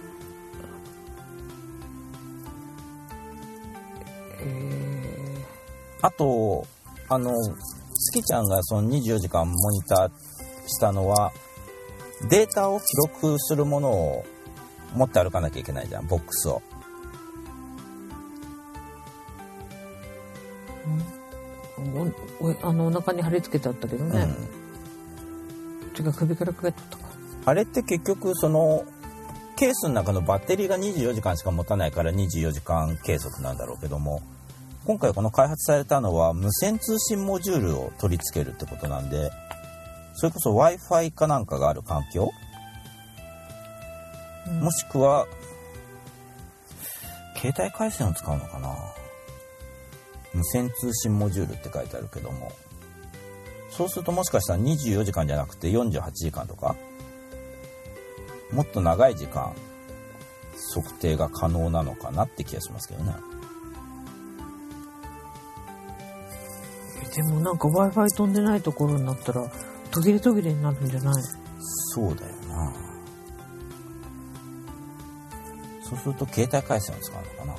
えー、あとあの月ちゃんがそのにじゅうよじかんモニターしたのは、データを記録するものを持って歩かなきゃいけないじゃん、ボックスを。 おおあのお腹に貼り付けてあったけどね、うん、違う、首からかけとったか。 あれって結局そのケースの中のバッテリーがにじゅうよじかんしか持たないからにじゅうよじかん計測なんだろうけども、今回この開発されたのは無線通信モジュールを取り付けるってことなんで、それこそ Wi-Fi かなんかがある環境、うん、もしくは携帯回線を使うのかな。無線通信モジュールって書いてあるけども、そうするともしかしたらにじゅうよじかんじゃなくてよんじゅうはちじかんとか、もっと長い時間測定が可能なのかなって気がしますけどね。 でもなんか Wi-Fi 飛んでないところになったら途切れ途切れになるんじゃない？ そうだよな。そうすると携帯回線を使うのかな。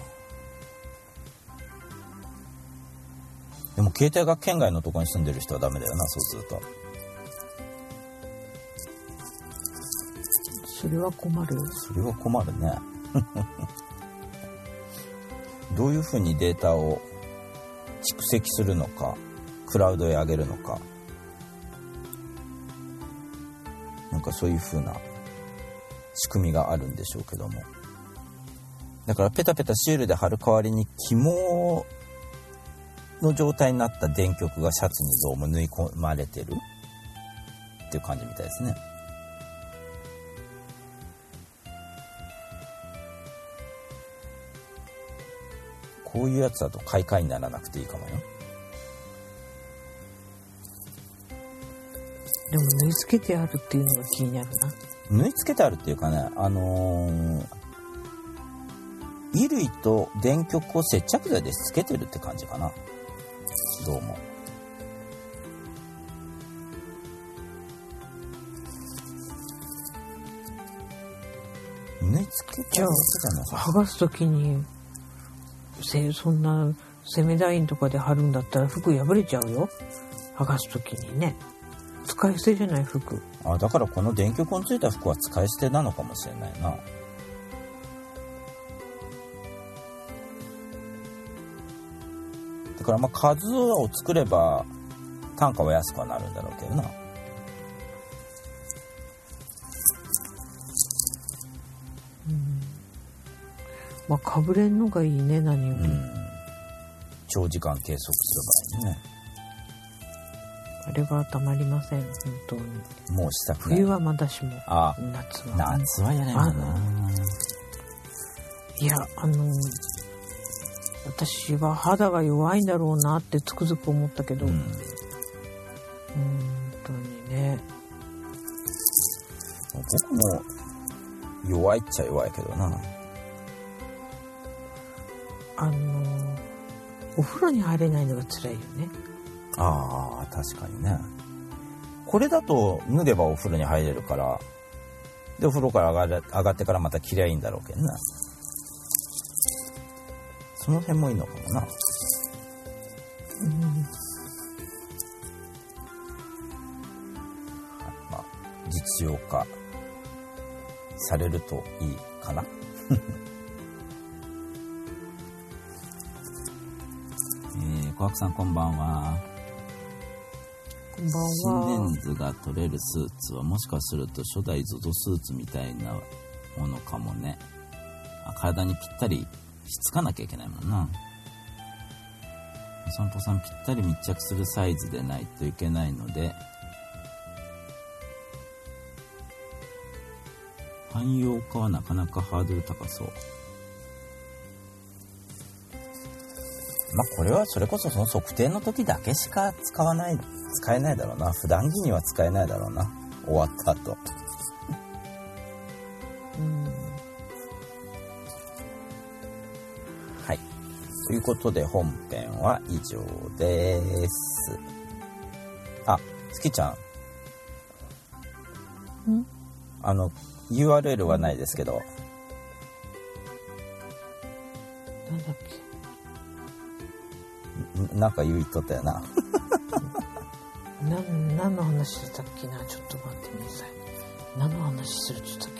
でも携帯が県外のところに住んでる人はダメだよな、そうすると。 それは困る。 それは困るね。どういうふうにデータを蓄積するのか、クラウドへ上げるのか、なんかそういうふうな仕組みがあるんでしょうけども、だからペタペタシールで貼る代わりに紐の状態になった電極がシャツにどうも縫い込まれてるっていう感じみたいですね。こういうやつだと買い替えにならなくていいかもよ。 でも縫い付けてあるっていうのが気になるな。 縫い付けてあるっていうかね、あのー、衣類と電極を接着剤でつけてるって感じかな、どうも。縫い付けてあるじゃないか。 剥がすときにそんなセメダインとかで貼るんだったら服破れちゃうよ、剥がすときにね。使い捨てじゃない服。 あ、だからこの電極についた服は使い捨てなのかもしれないな。だからまあ数を作れば単価は安くはなるんだろうけどな。 うん、まあかぶれんのがいいね、何より、うん、 長時間計測する場合にね。 あれはたまりません、本当に。 もうしたくない。 冬はまだしも、 あ、 夏は、 ね、夏はやれないな。 いや、あの私は肌が弱いんだろうなってつくづく思ったけど、うん、本当にね。 僕も弱いっちゃ弱いけどな。 あのお風呂に入れないのが辛いよね。 ああ、確かにね。これだと脱げばお風呂に入れるから、でお風呂から上がる、上がってからまた着りゃいいんだろうけどね。その辺もいいのかもな。 うん、 まあ実用化されるといいかな。えー、小白さんこんばんは。 こんばんは。 心電図が取れるスーツはもしかすると初代ゾゾスーツみたいなものかもね。体にぴったりひっつかなきゃいけないもんな。お散歩さんぴったり密着するサイズでないといけないので、 汎用化はなかなかハードル高そう。まあこれはそれこそその測定の時だけしか使わない使えないだろうな。普段着には使えないだろうな、終わった後。 うんはい、ということで本編は以上です。あ、月ちゃん、 んあの ユーアールエル はないですけど、 なんだっけ、 んなんか言いとったよな。 な何の話したっけな、ちょっと待ってください。何の話するって言ったっ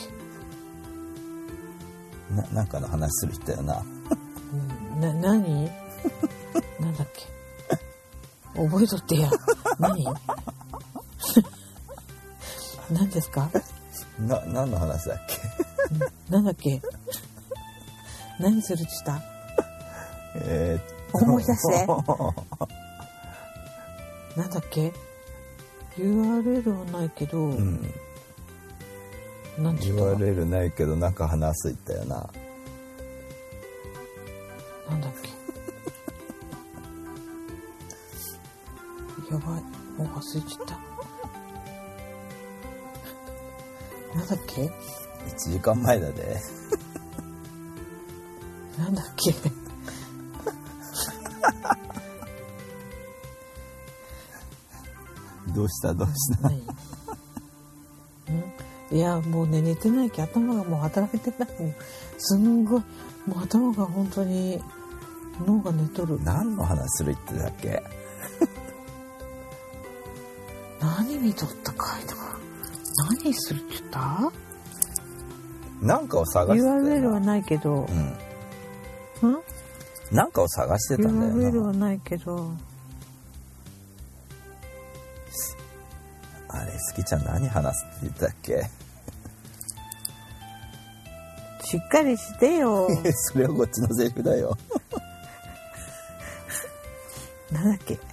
け。 ななんかの話する人やな。 うん、な何なんだっけ、覚えとってや。何何ですか。 な何の話だっけ。 なんだっけ、何するって言った。 えー、 思い出して。なんだっけ、 ユーアールエル はないけど、 うん、 なんて言ったユーアールエル ないけどなんか話す言ったよな。 なんだっけ。やばい、もう忘れちゃった。なんだっけ、 いちじかんまえだで。 なんだっけ。 どうしたどうした。 何、うん、いやもうね、寝てないき頭がもう働いてない。もうすんごい、もう頭が本当に脳が寝とる。 何の話する言ってたっけ。 何見とったかいとか、何するって言った。 なんかを探してたよユーアールエルな。 はないけど、 うん、 んなんかを探してたんだよユーアールエル はな。 ないけど、 あれ、好きちゃん何話すって言ったっけ。 しっかりしてよ。 それはこっちのセリフだよ。 なんだっけ。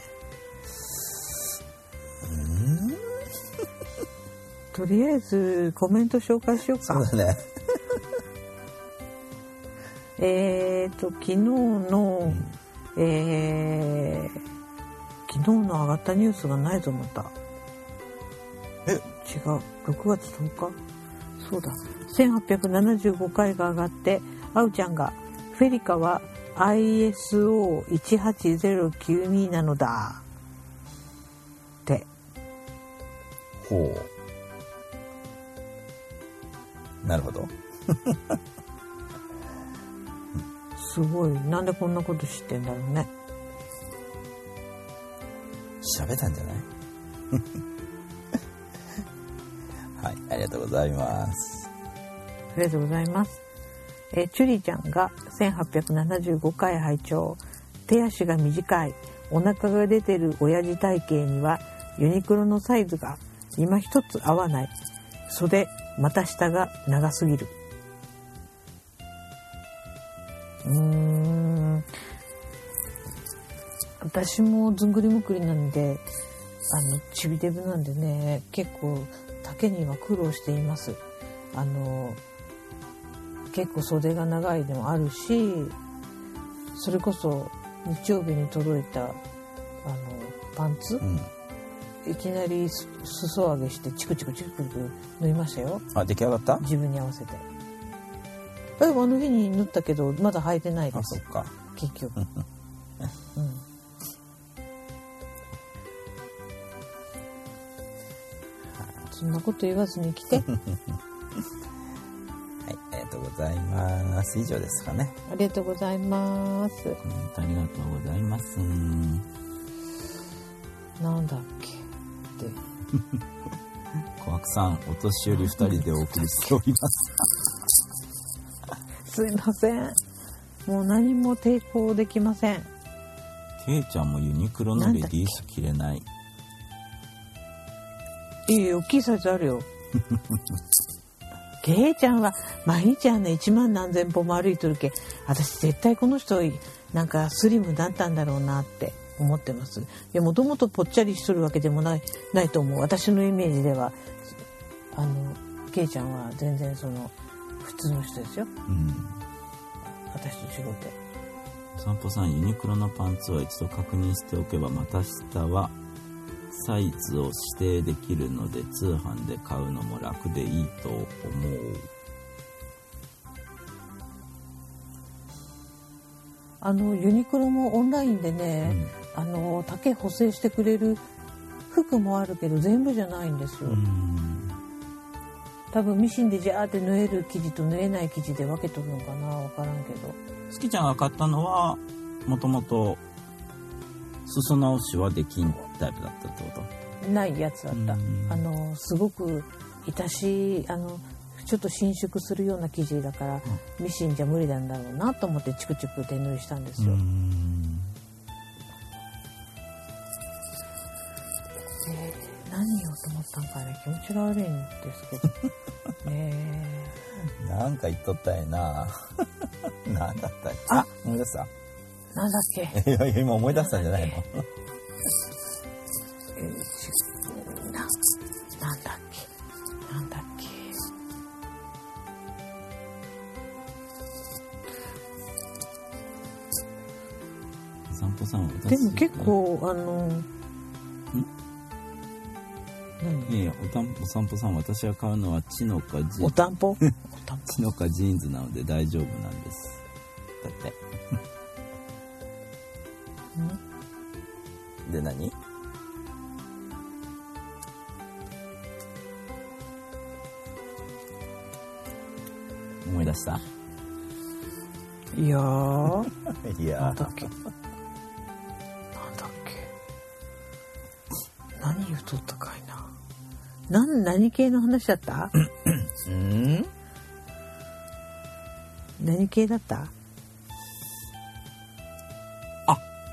うんとりあえずコメント紹介しようか。 そうだね。 えーと昨日の、うん、えー、昨日の上がったニュースがないと思った。 え、 違う、ろくがつとおか、そうだ、せんはっぴゃくななじゅうごかいが上がって、あうちゃんがフェリカは アイエスオーいちはちゼロきゅうに なのだって。 ほう、なるほど。 すごい、なんでこんなこと知ってんだろうね。 喋ったんじゃない。はい、ありがとうございます。 ありがとうございます。えー、チュリちゃんがせんはっぴゃくななじゅうごかい拝聴。手足が短い、お腹が出てる親父体型にはユニクロのサイズが今一つ合わない。袖、股下が長すぎる。うーん、私もずんぐりむくりなんで、あのちびデブなんでね、結構丈には苦労しています。あの結構袖が長いのもあるし、それこそ日曜日に届いたあのパンツ、うん、いきなり裾上げしてチクチクチクチク縫いましたよ。 あ、出来上がった？ 自分に合わせて。あの日に縫ったけどまだ履いてないです。 あ、そっか。 結局。うん。そんなこと言わずに来て。はい、 ありがとうございます。以上ですかね。 ありがとうございます。 コメントありがとうございます。 なんだっけって。 小悪さん、お年寄りふたりでお送りしております。 すいません。もう何も抵抗できません。 ケイちゃんもユニクロのレディース着れない。 いいよ、大きいサイズあるよ。ケイちゃんは毎日あのいちまん何千歩も歩いとるけ、私絶対この人なんかスリムだったんだろうなって思ってます。いや、もともとぽっちゃりしとるわけでもないないと思う。私のイメージではあのケイちゃんは全然その普通の人ですよ。 うん。 私と違って。 お散歩さん、ユニクロのパンツは一度確認しておけば、また下はサイズを指定できるので、通販で買うのも楽でいいと思う。 あのユニクロもオンラインでね、うん、あの丈補正してくれる服もあるけど全部じゃないんですよ。うん、多分ミシンでジャーって縫える生地と縫えない生地で分けとるのかな、分からんけど。 好きちゃんが買ったのはもともと裾直しはできんタイプだったってこと？ ないやつだった。あのすごく痛しい、あのちょっと伸縮するような生地だから、うん、ミシンじゃ無理なんだろうなと思ってチクチク手縫いしたんですよ。うーん、えー、何言おうと思ったんかね、気持ちが悪いんですけどえー、なんか言っとったやななんだったっけ？あ、思い出した？ なんだっけ？ いやいや今思い出したんじゃないの？ えー、な、なんだっけなんだっけ散歩さんはでも結構あのん何？いやいや、おたんお散歩さん、私が買うのはチノかジーンズ。 おたんぽ？ チノかジーンズなので大丈夫なんです。だって。で何？思い出した？ いやーいやーなんだっけなんだっけ何言うとったかいな。なん何系の話だった？ うん？ 何系だった？ あ、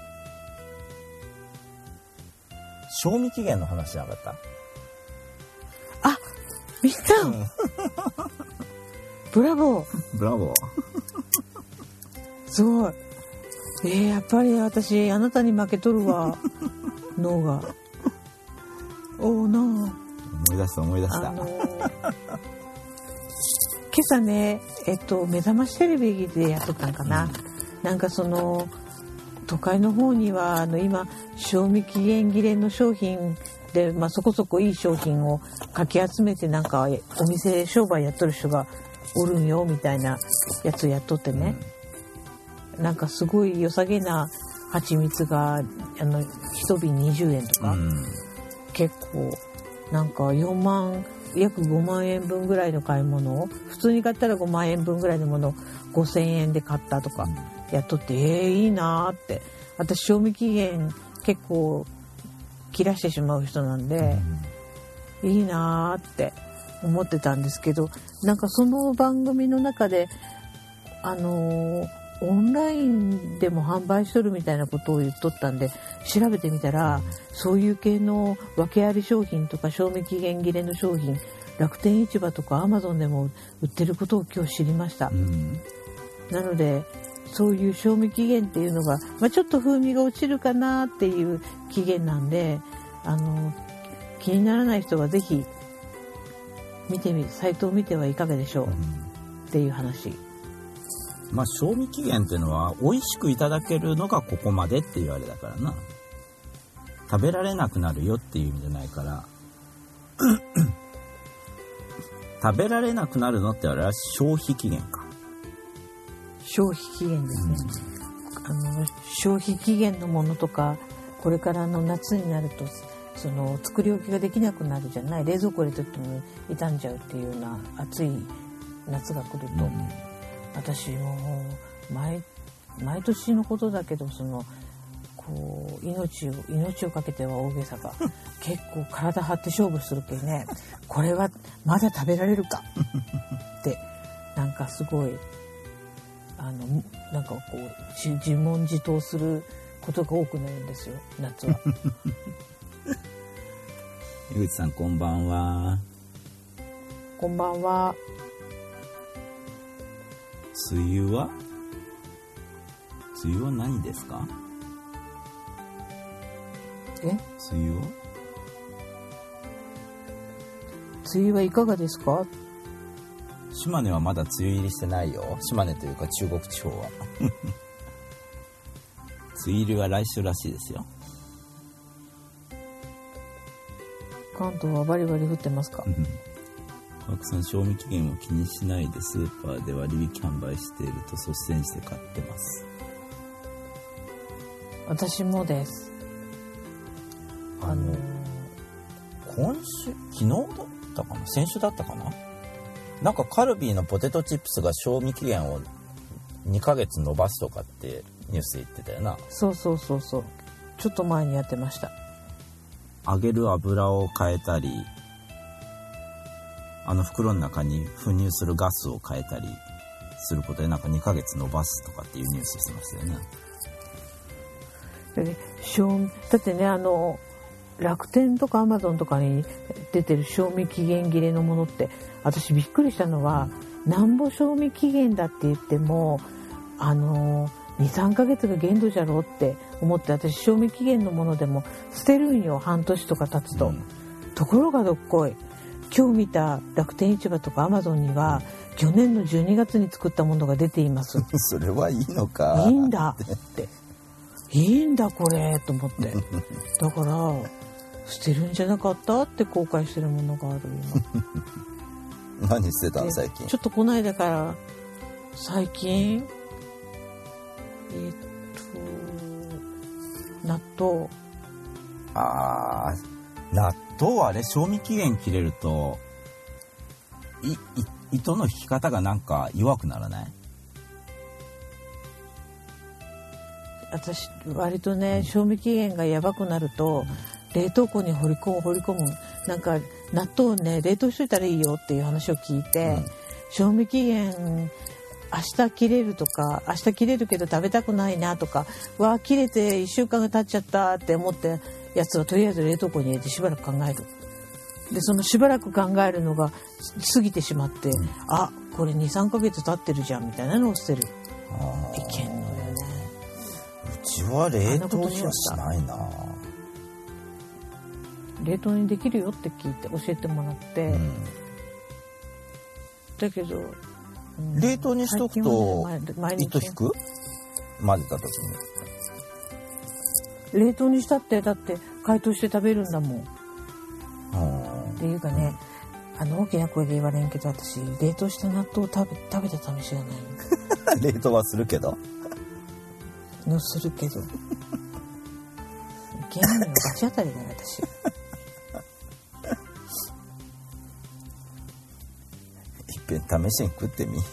賞味期限の話じゃなかった？ あ、見た、うん、ブラボーブラボーすごい。えー、やっぱり私あなたに負けとるわ脳が。おーなー。 思い出した思い出した。 あのー、今朝ね、えっと目覚ましテレビでやっとったんかな。うん、なんかその都会の方にはあの今賞味期限切れの商品で、まあ、そこそこいい商品をかき集めてなんかお店商売やっとる人がおるんよみたいなやつやっとってね。うん、なんかすごい良さげな蜂蜜があの一瓶にじゅうえんとか、うん、結構なんかよんまん約ごまんえんぶんぐらいの買い物を普通に買ったらごまんえんぶんぐらいのものをごせんえんで買ったとかやっとって、うん、えー、いいなーって。私賞味期限結構切らしてしまう人なんで、うん、いいなーって思ってたんですけど、なんかその番組の中であのーオンラインでも販売しとるみたいなことを言っとったんで調べてみたら、そういう系の訳あり商品とか賞味期限切れの商品楽天市場とかアマゾンでも売ってることを今日知りました。うん、なのでそういう賞味期限っていうのが、まあ、ちょっと風味が落ちるかなっていう期限なんで、あの気にならない人はぜひ見てみサイトを見てはいかがでしょう、うん、っていう話。 まあ賞味期限っていうのは美味しくいただけるのがここまでっていうあれだからな。食べられなくなるよっていう意味じゃないから食べられなくなるのってあれは消費期限か。 消費期限ですね。うん、あの消費期限のものとかこれからの夏になるとその作り置きができなくなるじゃない。冷蔵庫入れとっても傷んじゃうっていうような暑い夏が来ると、うん、私も毎毎年のことだけどそのこう命を命をかけては大げさが結構体張って勝負するけどねこれはまだ食べられるかってなんかすごいあのなんかこう自問自答することが多くなるんですよ夏は。 江口さんこんばんは。 こんばんは。 梅雨は梅雨は何ですか？ え？ 梅雨は梅雨はいかがですか？ 島根はまだ梅雨入りしてないよ。島根というか中国地方は梅雨入りは来週らしいですよ。 関東はバリバリ降ってますか？ 川久さん、賞味期限を気にしないでスーパーで割引販売していると率先して買ってます。 私もです。 あの今週昨日だったかな、先週だったかな、なんかカルビーのポテトチップスが賞味期限をにかげつ延ばすとかってニュースで言ってたよな。 そうそうそうそう、ちょっと前にやってました。 揚げる油を変えたり、あの袋の中に封入するガスを変えたりすることでなんかにかげつ延ばすとかっていうニュースしてましたよね。 で賞だってね、あの楽天とかアマゾンとかに出てる賞味期限切れのものって、私びっくりしたのは、うん、なんぼ賞味期限だって言ってもあのにさんかげつが限度じゃろうって思って、私賞味期限のものでも捨てるんよ、半年とか経つと、うん、ところがどっこい、今日見た楽天市場とかアマゾンには、うん、去年のじゅうにがつに作ったものが出ていますそれはいいのか、 いいんだっていいんだこれと思ってだから捨てるんじゃなかったって後悔してるものがある今何捨てたの最近？ ちょっとこの間から最近えっと納豆。 あー、納豆はあれ賞味期限切れるといい糸の引き方がなんか弱くならない？ 私割とね、うん、賞味期限がやばくなると、うん、冷凍庫に放り込む放り込むなんか納豆をね冷凍しといたらいいよっていう話を聞いて、うん、賞味期限明日切れるとか、明日切れるけど食べたくないなとか、わあ切れていっしゅうかんが経っちゃったって思ってやつはとりあえず冷凍庫に入れてしばらく考える。でそのしばらく考えるのが過ぎてしまって、うん、あこれ にさんかげつ経ってるじゃんみたいなのを捨てる。いけんのよね。 うちは冷凍にはしないな。 冷凍にできるよって聞いて教えてもらって、うん、だけど、 うん、冷凍にしとくと、ね、糸引く？混ぜた時に冷凍にしたってだって解凍して食べるんだもん。っていうかね、あの大きな声で言われんけど、私冷凍した納豆を食べ、食べた試しがない冷凍はするけどのするけどゲームのバチ当たりだね私いっぺん試しに食ってみ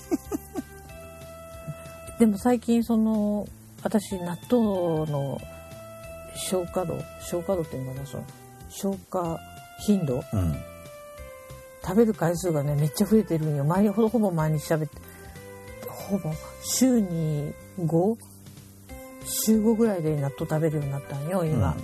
でも最近その私納豆の消化度消化度っていうのかな、その消化頻度、うん、食べる回数がねめっちゃ増えてるんよ。毎ほぼほぼ毎日食べて、ほぼ週にご週ごぐらいで納豆食べるようになったんよ今、うん、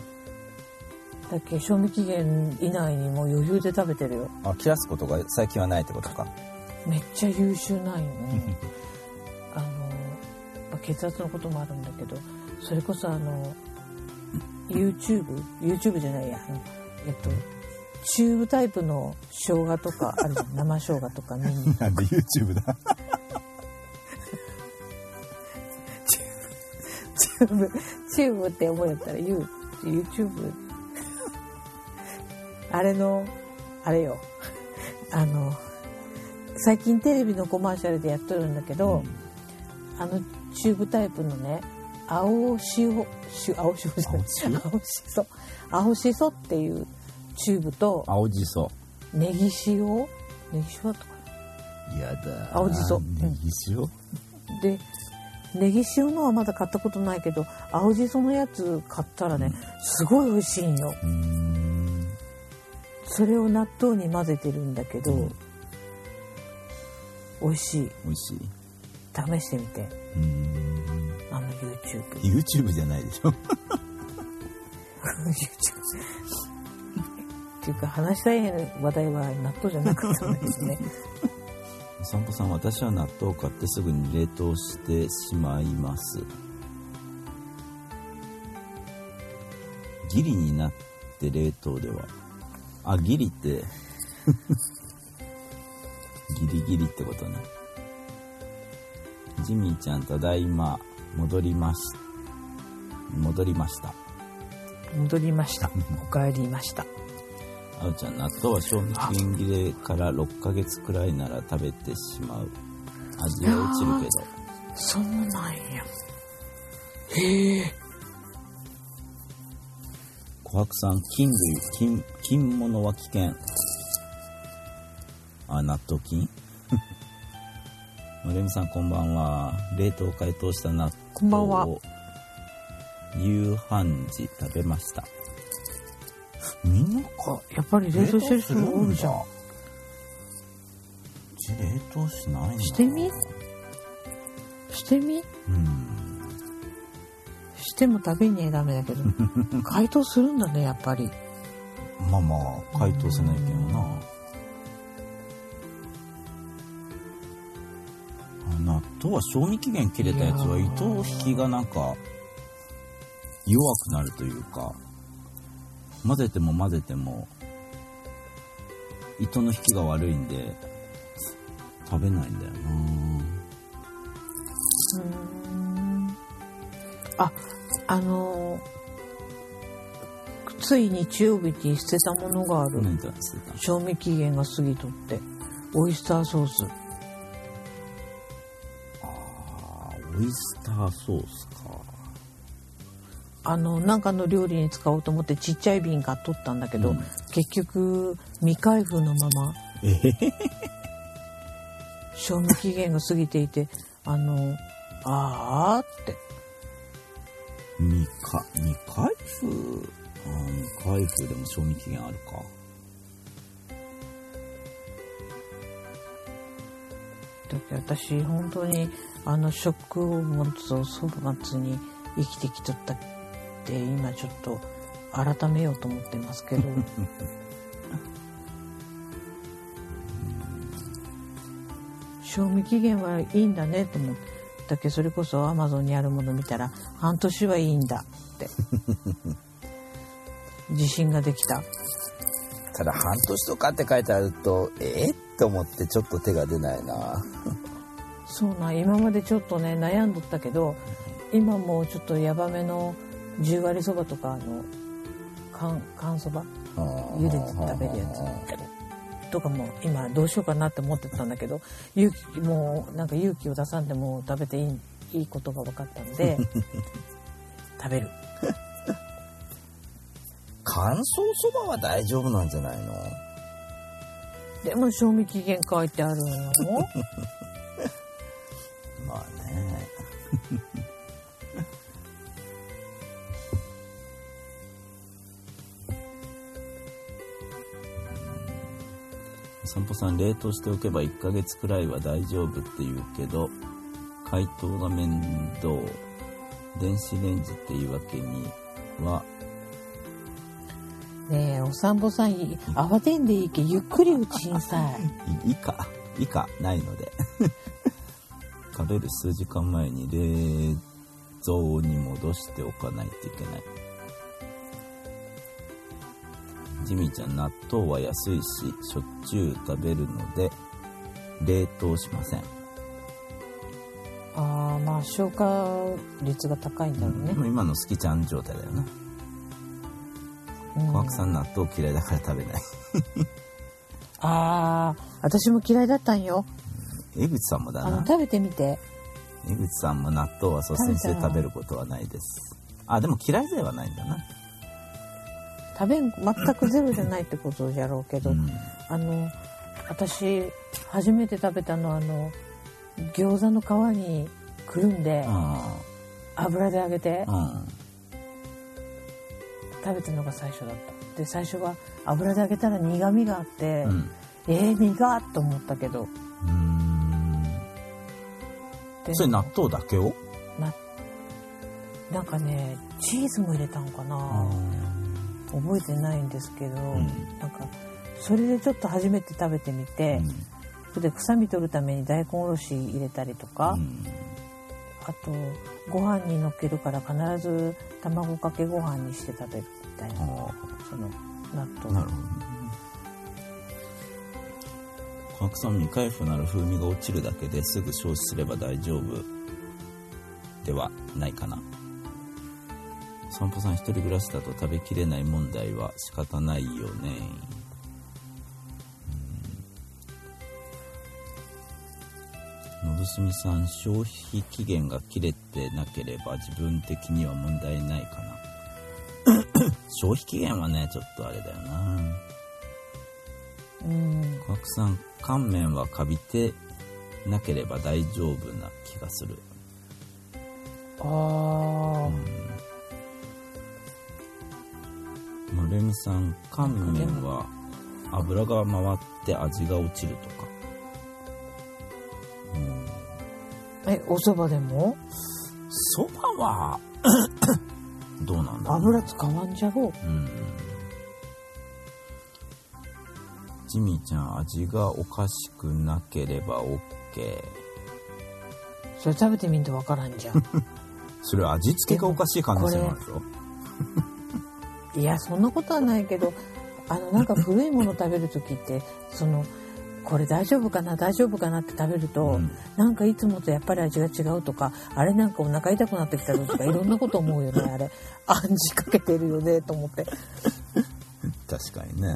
だけ賞味期限以内にもう余裕で食べてるよ。 あ、切らすことが最近はないってことか。 めっちゃ優秀なんよねあの、まあ、血圧のこともあるんだけど、それこそあの YouTube YouTube じゃないやあのえっとチューブタイプの生姜とかあるじゃん生生姜とかねなんで YouTube だチューブチューブって思うやったら YouTube あれのあれよあの最近テレビのコマーシャルでやっとるんだけど、うん、あのチューブタイプのね青塩青塩じゃない青しそ青しそっていうチューブと青じそネギ塩ネギ塩とかやだ青じそネギ塩、うん、 でネギ塩のはまだ買ったことないけど青じそのやつ買ったらね、うん、すごい美味しいんよ。うーんそれを納豆に混ぜてるんだけど、うん、美味しい美味しい試してみて。うーんあの YouTube YouTube じゃないでしょ YouTube っていうか話したい話題は納豆じゃなかったんですねお散歩さん、私は納豆を買ってすぐに冷凍してしまいます。ギリになって冷凍ではあギリってギリギリってことね。ジミーちゃんただいま戻りまし戻りました戻りましたお帰りました。 あおちゃん、納豆は賞味期限切れからろっかげつくらいなら食べてしまう。味は落ちるけど。 そうなんや。へえ。 琥珀さん、菌類、菌、菌物は危険。あ、納豆菌のれみさん、こんばんは。冷凍解凍した納こんばんは。 豆を夕飯時食べました。みんなか、 やっぱり冷凍してる人もおるじゃん。 うち冷凍しないな。 してみしてみうんしても食べにはダメだけど解凍するんだね、やっぱり。 まあまあ解凍せないけどな。納豆は賞味期限切れたやつは糸引きがなんか弱くなるというか、混ぜても混ぜても糸の引きが悪いんで食べないんだよな。 うーん。あ、あのー、つい日曜日に捨てたものがある。 何だ捨てた？ 賞味期限が過ぎとって、オイスターソース。 あー、オイスターソースか。 あのなんかの料理に使おうと思ってちっちゃい瓶買っとったんだけど、 うん、 結局未開封のままえへへ賞味期限が過ぎていて、あのあーって未か未開封、あー未開封でも賞味期限あるか。 だって私本当にあの食物を粗末に生きてきとったって今ちょっと改めようと思ってますけど賞味期限はいいんだねと思ったけど、それこそアマゾンにあるもの見たら半年はいいんだって自信ができた。 ただ半年とかって書いてあるとえー、って思ってちょっと手が出ないなそうな、今までちょっとね悩んどったけど、今もうちょっとヤバめの十割そばとかの乾乾そば茹でて食べるやつとかも今どうしようかなって思ってたんだけど、勇気もうなんか勇気を出さんでも食べていい、いいことが分かったので食べる。 乾燥そばは大丈夫なんじゃないの？ でも賞味期限書いてあるのまあね散歩さん、冷凍しておけばいっかげつくらいは大丈夫って言うけど解凍が面倒、電子レンジっていうわけには。 ねえお散歩さん、慌てんでいいけゆっくりうちんさい以下以下ないので食べる数時間前に冷蔵に戻しておかないといけない。ジミーちゃん、納豆は安いししょっちゅう食べるので冷凍しません。 ああ、まあ消化率が高いんだろうね、 うん、今の好きちゃん状態だよな。 うん、 小白さん、納豆嫌いだから食べないああ、私も嫌いだったんよ。 江口さんもだな。 あの食べてみて。 江口さんも納豆は率先して食べることはないです。あ、でも嫌いではないんだな。 食べん、全くゼロじゃないってことじゃろうけど、うん、あの私初めて食べたのはあの餃子の皮にくるんで、うん、油で揚げて、うん、食べたのが最初だった。で最初は油で揚げたら苦味があって、うん、えー、苦っと思ったけど、うーん、 それ納豆だけをな、なんかねチーズも入れたのかな、覚えてないんですけど、うん、なんかそれでちょっと初めて食べてみて、うん、で臭み取るために大根おろし入れたりとか、うん、あとご飯にのっけるから必ず卵かけご飯にして食べるみたいな、その納豆。 なるほど、ね、 白さん、未開封なら風味が落ちるだけですぐ消費すれば大丈夫ではないかな。散歩さん、一人暮らしだと食べきれない問題は仕方ないよね。のぶすみさん、消費期限が切れてなければ自分的には問題ないかな。消費期限はね、ちょっとあれだよな。 うん。 小白さん、乾麺はカビてなければ大丈夫な気がする。 ああ。 まるみさん、乾麺は油が回って味が落ちるとか。うん、 え、お蕎麦でも？ 蕎麦はどうなんだろう。 油使わんじゃろう。 うん。ジミーちゃん、味がおかしくなければ OK。 それ食べてみんとわからんじゃん。 それ味付けがおかしい可能性もあるでしょ。 いや、そんなことはないけど、あのなんか古いもの食べるときってそのこれ大丈夫かな大丈夫かなって食べると、うん、なんかいつもとやっぱり味が違うとか、あれなんかお腹痛くなってきたぞとかいろんなこと思うよね。あれ暗示かけてるよねと思って。 確かにね。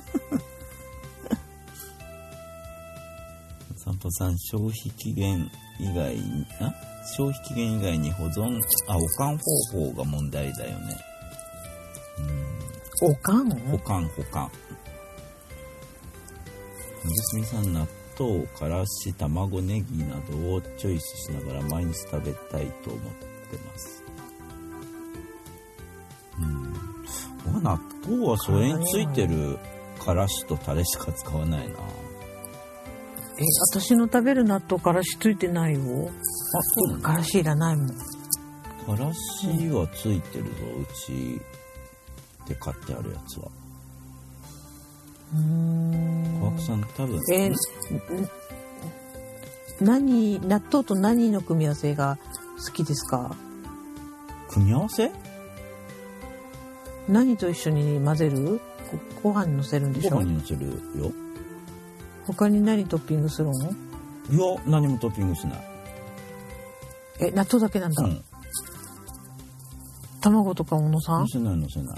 散歩さん、消費期限以外にあ消費期限以外に保存あ保管方法が問題だよね。 うん、保管保管保管。みずすみさん、納豆、からし、卵、ネギなどをチョイスしながら毎日食べたいと思ってます。うん。納豆はそれについてるからしとタレしか使わないな。 え、私の食べる納豆からしついてないよ。 あ、そうなの？ からしいらないもん。 からしはついてるぞ、うちで買ってあるやつは。 うーん。 小白さん、多分。 えー、何、納豆と何の組み合わせが好きですか？ 組み合わせ？ 何と一緒に混ぜる？ご, ご飯にのせるんでしょ？ ご飯にのせるよ。 他に何トッピングするの？ いや、何もトッピングしない。 え、納豆だけなんだ。うん、卵とかものさん？ のせないのせない。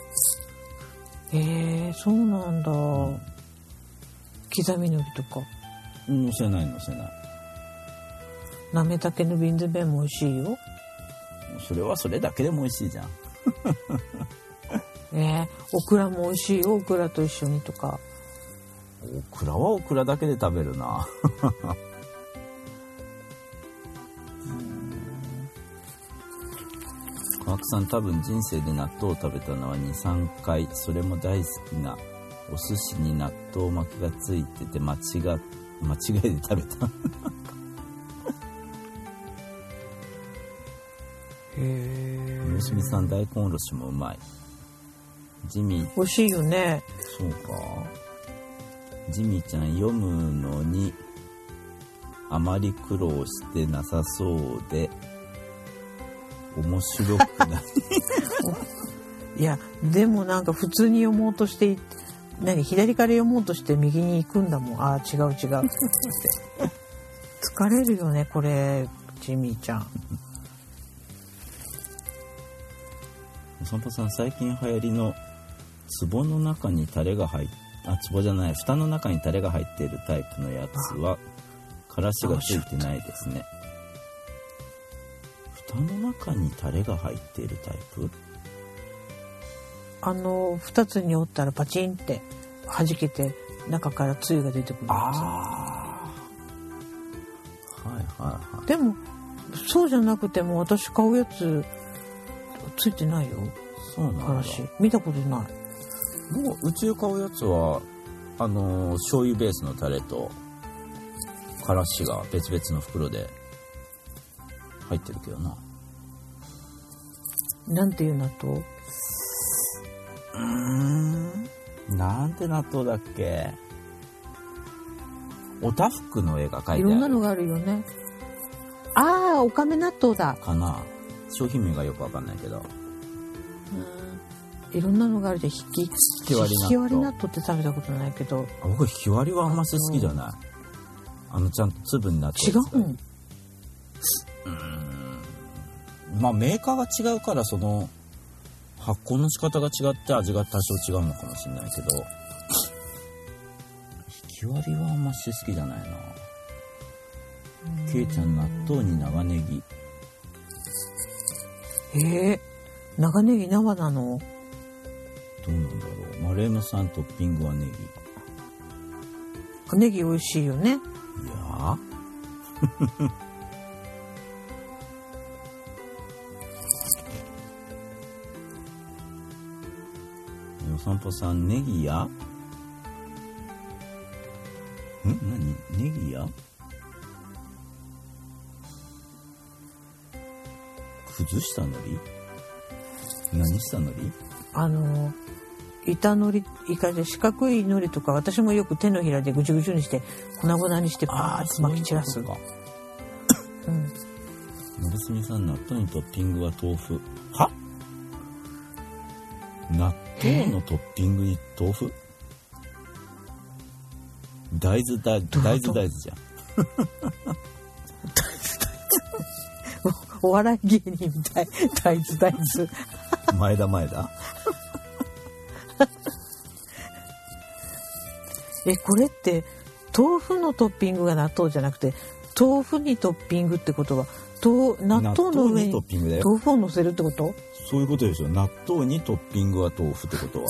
えー、そうなんだ。うん、刻みのりとか。 のせないのせない。 なめたけの瓶詰めも美味しいよ。 それはそれだけでも美味しいじゃん。 えー、オクラも美味しいよ。オクラと一緒にとか。 オクラはオクラだけで食べるな。小白さん、多分人生で納豆を食べたのはにさんかい。それも大好きなお寿司に納豆巻きがついてて間違間違いで食べた。 へえ。 娘さん、大根おろしもうまい。ジミー。 美味しいよね。 そうか。ジミーちゃん、読むのにあまり苦労してなさそうで面白くない。 いや、でもなんか普通に読もうとして何左から読もうとして右に行くんだもん。ああ、違う違う。疲れるよねこれ、ジミーちゃん。 お散歩さん、最近流行りの壺の中にタレが入ってあ、壺じゃない、蓋の中にタレが入っているタイプのやつはからしがついてないですね。蓋の中にタレが入っているタイプ？ あの二つに折ったらパチンって弾けて中からつゆが出てくるんですよ。ああ、はいはいはい。 でもそうじゃなくても私買うやつついてないよ。 そうなんだ。 からし見たことない。 もううちで買うやつはあのー、醤油ベースのタレとからしが別々の袋で入ってるけどな。 なんていう納豆？ うーん、なんて納豆だっけ？おたふくの絵が描いてある。 いろんなのがあるよね。ああ、おかめ納豆だ。 かな。商品名がよくわかんないけど。 うん、 いろんなのがあるじゃん。ひきひき割り納豆ひき割り納豆って食べたことないけど。 僕ひき割りはあんまし好きじゃない。あのちゃんと粒になって違うの？ うーん、まあメーカーが違うからその発酵の仕方が違って味が多少違うのかもしれないけど、ひき割りはあんまし好きじゃないな。けいちゃん納豆に長ネギ。 えー、長ネギ生なの？ どうなんだろう。マレームさんトッピングはネギ。 ネギ美味しいよね。 いやーお散歩さんネギやん何ネギや崩した海苔何した海苔あの板のりいかで四角いのりとか私もよく手のひらでぐちゅぐちゅにして粉々にしてパーッと巻き散らす。 そういうこうん。 とか。のぶすみさん納豆にトッピングは豆腐。は納豆のトッピングに豆腐大豆だ大豆大豆じゃんお笑い芸人みたい。大豆大豆前田前田え、これって豆腐のトッピングが納豆じゃなくて豆腐にトッピングってことはと納豆の上に納豆にトッピングだよ。 豆腐を乗せるってこと？ そういうことでしょ。納豆にトッピングは豆腐ってことは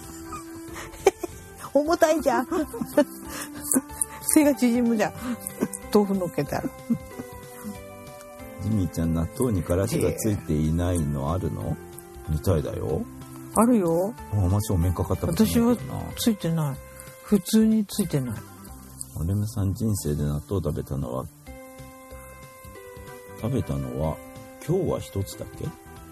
重たいじゃん背が縮むじゃん豆腐乗っけたら。 ジミーちゃん納豆にからしがついていないのあるのみたいだよ。 あるよ。 あんま正面かかったことないけ私はどな。 ついてない。普通についてない。 マレムさん人生で納豆食べたのは食べたのは今日は一つだけ？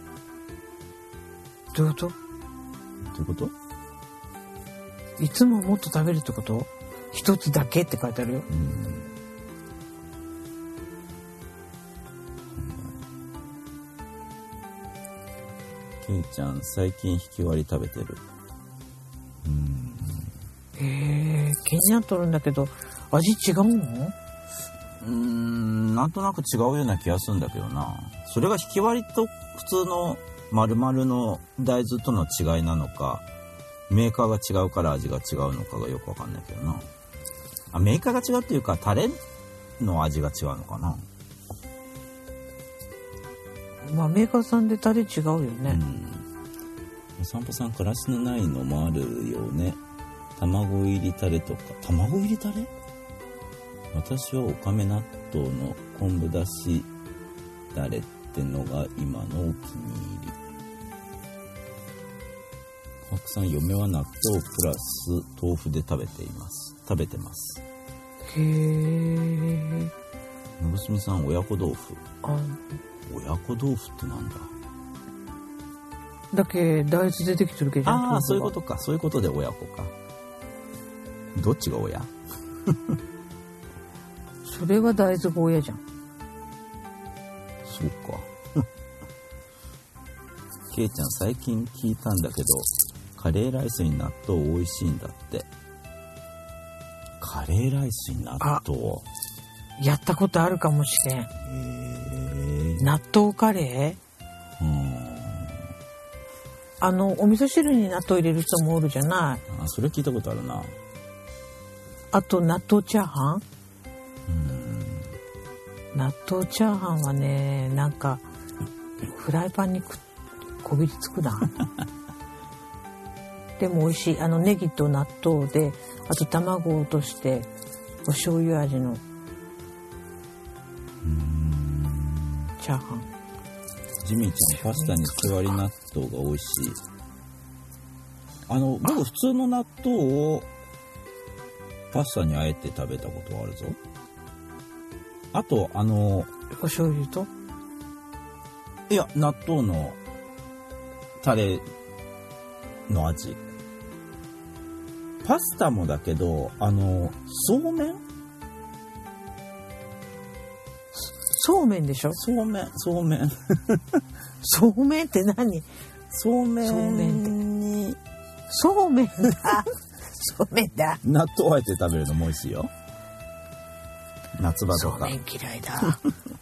どういうこと？ どういうこと？ いつももっと食べるってこと？一つだけって書いてあるよ。 うんけいちゃん最近ひき割り食べてる。うんえー、気になっとるんだけど味違うの？ うーんなんとなく違うような気がするんだけどな。それがひき割りと普通の丸々の大豆との違いなのか、メーカーが違うから味が違うのかがよくわかんないけどな。あ、メーカーが違うっていうかタレの味が違うのかな。 まあメーカーさんでタレ違うよね。 うん。お散歩さんからしのないのもあるよね。卵入りタレとか。卵入りタレ？私はおかめ納豆の昆布だしタレってのが今のお気に入り。たくさん嫁は納豆プラス豆腐で食べています。食べてます。 へー。 のぶすみさん親子豆腐。 あ、 親子豆腐ってなんだ？ だけ大豆出てきてるけど。 ああ、そういうことか。そういうことで親子か。どっちが親？ それは大豆が親じゃん。 そうか。けいちゃん最近聞いたんだけど、カレーライスに納豆美味しいんだって。カレーライスに納豆。 やったことあるかもしれん。 へー。 納豆カレー？ うーん。 あのお味噌汁に納豆入れる人もおるじゃない。 あ、それ聞いたことあるな。 あと納豆チャーハン？ うーん。 納豆チャーハンはね、なんかフライパンにくこびりつくな。でも美味しい。あのネギと納豆で、あと卵を落としてお醤油味のチャーハン。 ジミーちゃんパスタにひき割り納豆が美味しい。あの僕普通の納豆をパスタにあえて食べたことはあるぞ。あとあのお醤油と？ いや納豆のタレの味。パスタもだけどあのそうめん？ そうめんでしょ？ そうめんそうめんそうめんって何？ そうめそうめんんそうめんだ。そうめんだ。 納豆あえて食べるのも美味しいよ。夏場とか。 そうめん嫌いだ。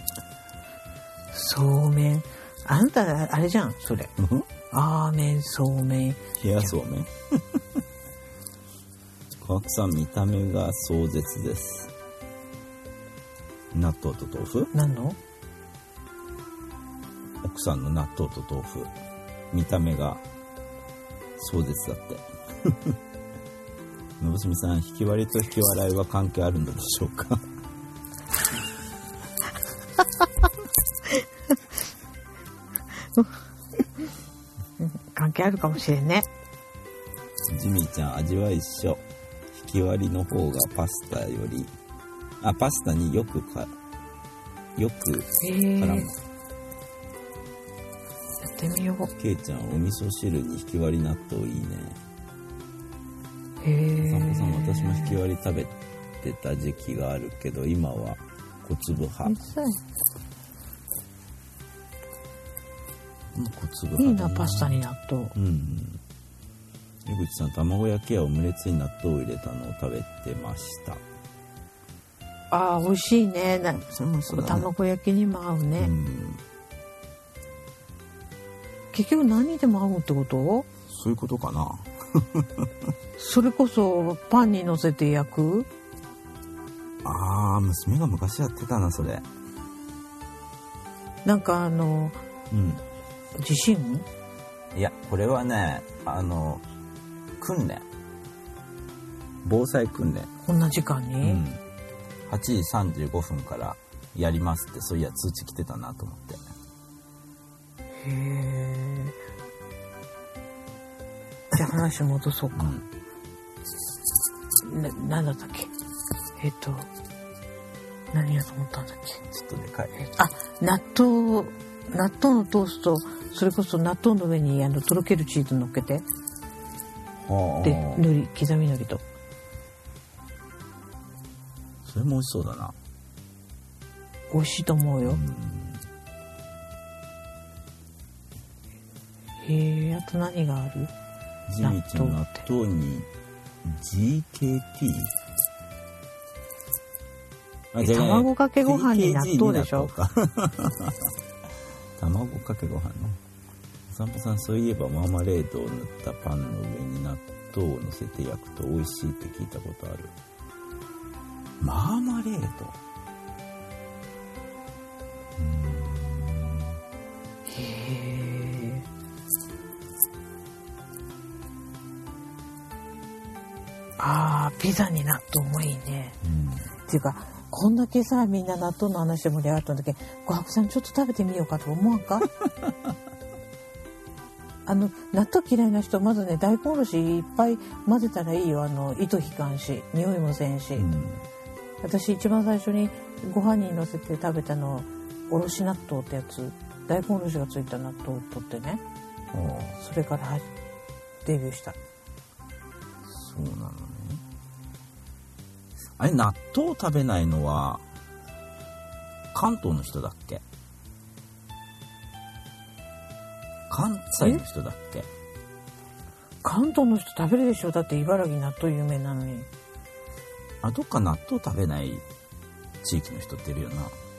そうめん。あんた、あれじゃん、それ。あーめん、そうめん。 冷やそうめん。小白さん、見た目が壮絶です。納豆と豆腐？ 何の？ 奥さんの納豆と豆腐。見た目が壮絶だって。のぶすみさん、引き割りと引き笑いは関係あるのでしょうか？ 関係あるかもしれんね。 ジミーちゃん、味は一緒。引き割りの方がパスタより、あ、パスタによくか、よく絡む。 やってみよう。 ケイちゃん、お味噌汁に引き割り納豆いいね。 へー。 散歩さん、私も引き割り食べてた時期があるけど、今は小粒派。小粒派。 いいな、パスタに納豆。 うん、うん。江口さん、卵焼きやオムレツに納豆を入れたのを食べてました。 ああ、美味しいね。なそうそうだね。 卵焼きにも合うね。 うん、 結局何にでも合うってこと？ そういうことかな。 それこそパンに乗せて焼く？ ああ、娘が昔やってたな、それ。 なんかあの、 うん。 地震？ いや、これはね、あの、訓練。防災訓練。 こんな時間に？ うん。はちじさんじゅうごふんからやりますって、そういや通知来てたなと思って。 へえ。じゃあ話戻そうか。うん、な、なんだったっけ？えっと、何やと思ったんだっけ？ ちょっとでかい。 あ、納豆、納豆のトースト、それこそ納豆の上にあのとろけるチーズ乗っけて。で、海苔、刻み海苔と。 それも美味しそうだな。 美味しいと思うよ。うん、へえ、あと何がある？ ジミーちゃん、納豆に ジーケーティー？ あ、じゃあね、 卵かけご飯に納豆でしょ？ 卵かけご飯の。お散歩さん、そういえばマーマレードを塗ったパンの上に納豆を乗せて焼くと美味しいって聞いたことある。マーマレード？うーん。 へえ。あー、ピザに納豆もいいね。うん、っていうか、こんだけさ、みんな納豆の話で盛り上がったんだけど、小白さんちょっと食べてみようかと思わんか？あの、納豆嫌いな人、まずね、大根おろしいっぱい混ぜたらいいよ。あの、糸引かんし、匂いもせんし。うん、私一番最初にご飯に乗せて食べたの、おろし納豆ってやつ、大根おろしがついた納豆を取ってね。それからデビューした。 そうなのね。あれ、納豆食べないのは関東の人だっけ？関西の人だっけ？ 関東の人食べるでしょ。だって茨城納豆有名なのに。 あ、どっか納豆食べない地域の人っているよな。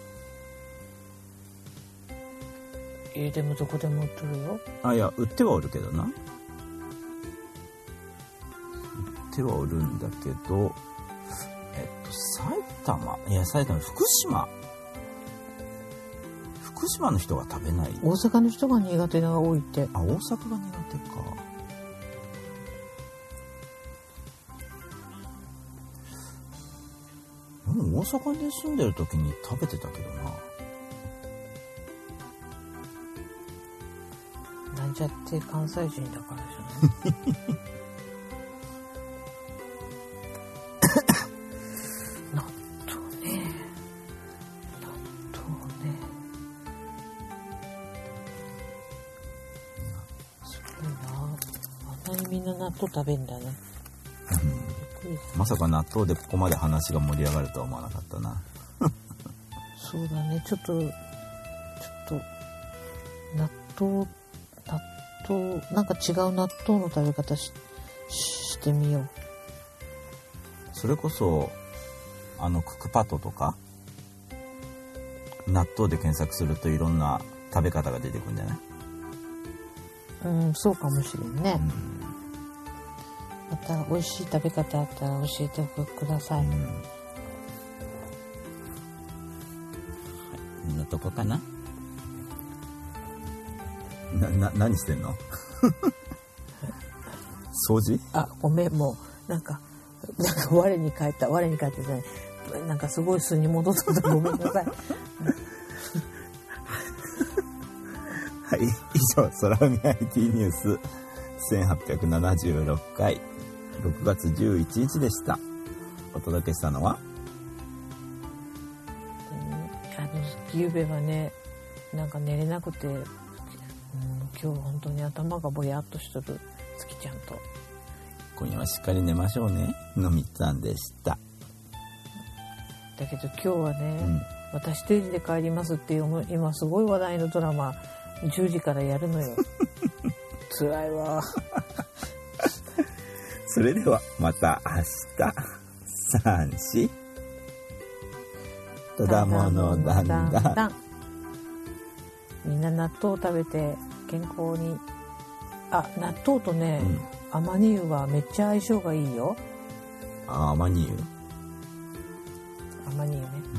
えー、でもどこでも売ってるよ。 あ、いや、売っては売るけどな。売っては売るんだけど、えっと、埼玉、いや、埼玉、福島。福島の人が食べない。 大阪の人が苦手なが多いって。 あ、大阪が苦手か。でも大阪で住んでる時に食べてたけどな。 なんちゃって関西人だからじゃない納豆ね。納豆ね。すごいな。あんなにみんな納豆食べんだね。 まさか納豆でここまで話が盛り上がるとは思わなかったな。 そうだね。ちょっとちょっと納豆納豆なんか違う納豆の食べ方ししてみよう。 それこそあのクックパッドとか納豆で検索するといろんな食べ方が出てくるんじゃない？ うん、そうかもしれんね。 うん、 また美味しい食べ方あったら教えてください。 うん、はい、こんなとこかな。な、な、何してんの？掃除？ あ、ごめん、もうなんかなんか我に返った我に返ってじゃない、なんかすごい素に戻ったとごめんなさい。 はい、以上空海 アイティー ニュースせんはっぴゃくななじゅうろっかいろくがつじゅういちにちでした。お届けしたのは、 うん、あのゆうべはね、なんか寝れなくて、うん、今日本当に頭がぼやっとしとる月ちゃんと。 今夜はしっかり寝ましょうねのみつさんでした。 だけど今日はね、 うん、 私定時で帰りますっていう今すごい話題のドラマじゅうじからやるのよ。辛いわ。 それではまた明日。さん、しただものだんだん。 みんな納豆を食べて健康に。あ、納豆とね、うん、アマニ油はめっちゃ相性がいいよ。 あ、アマニ油。 アマニ油ね。うん、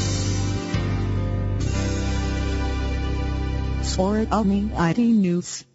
空海 アイティー ニュース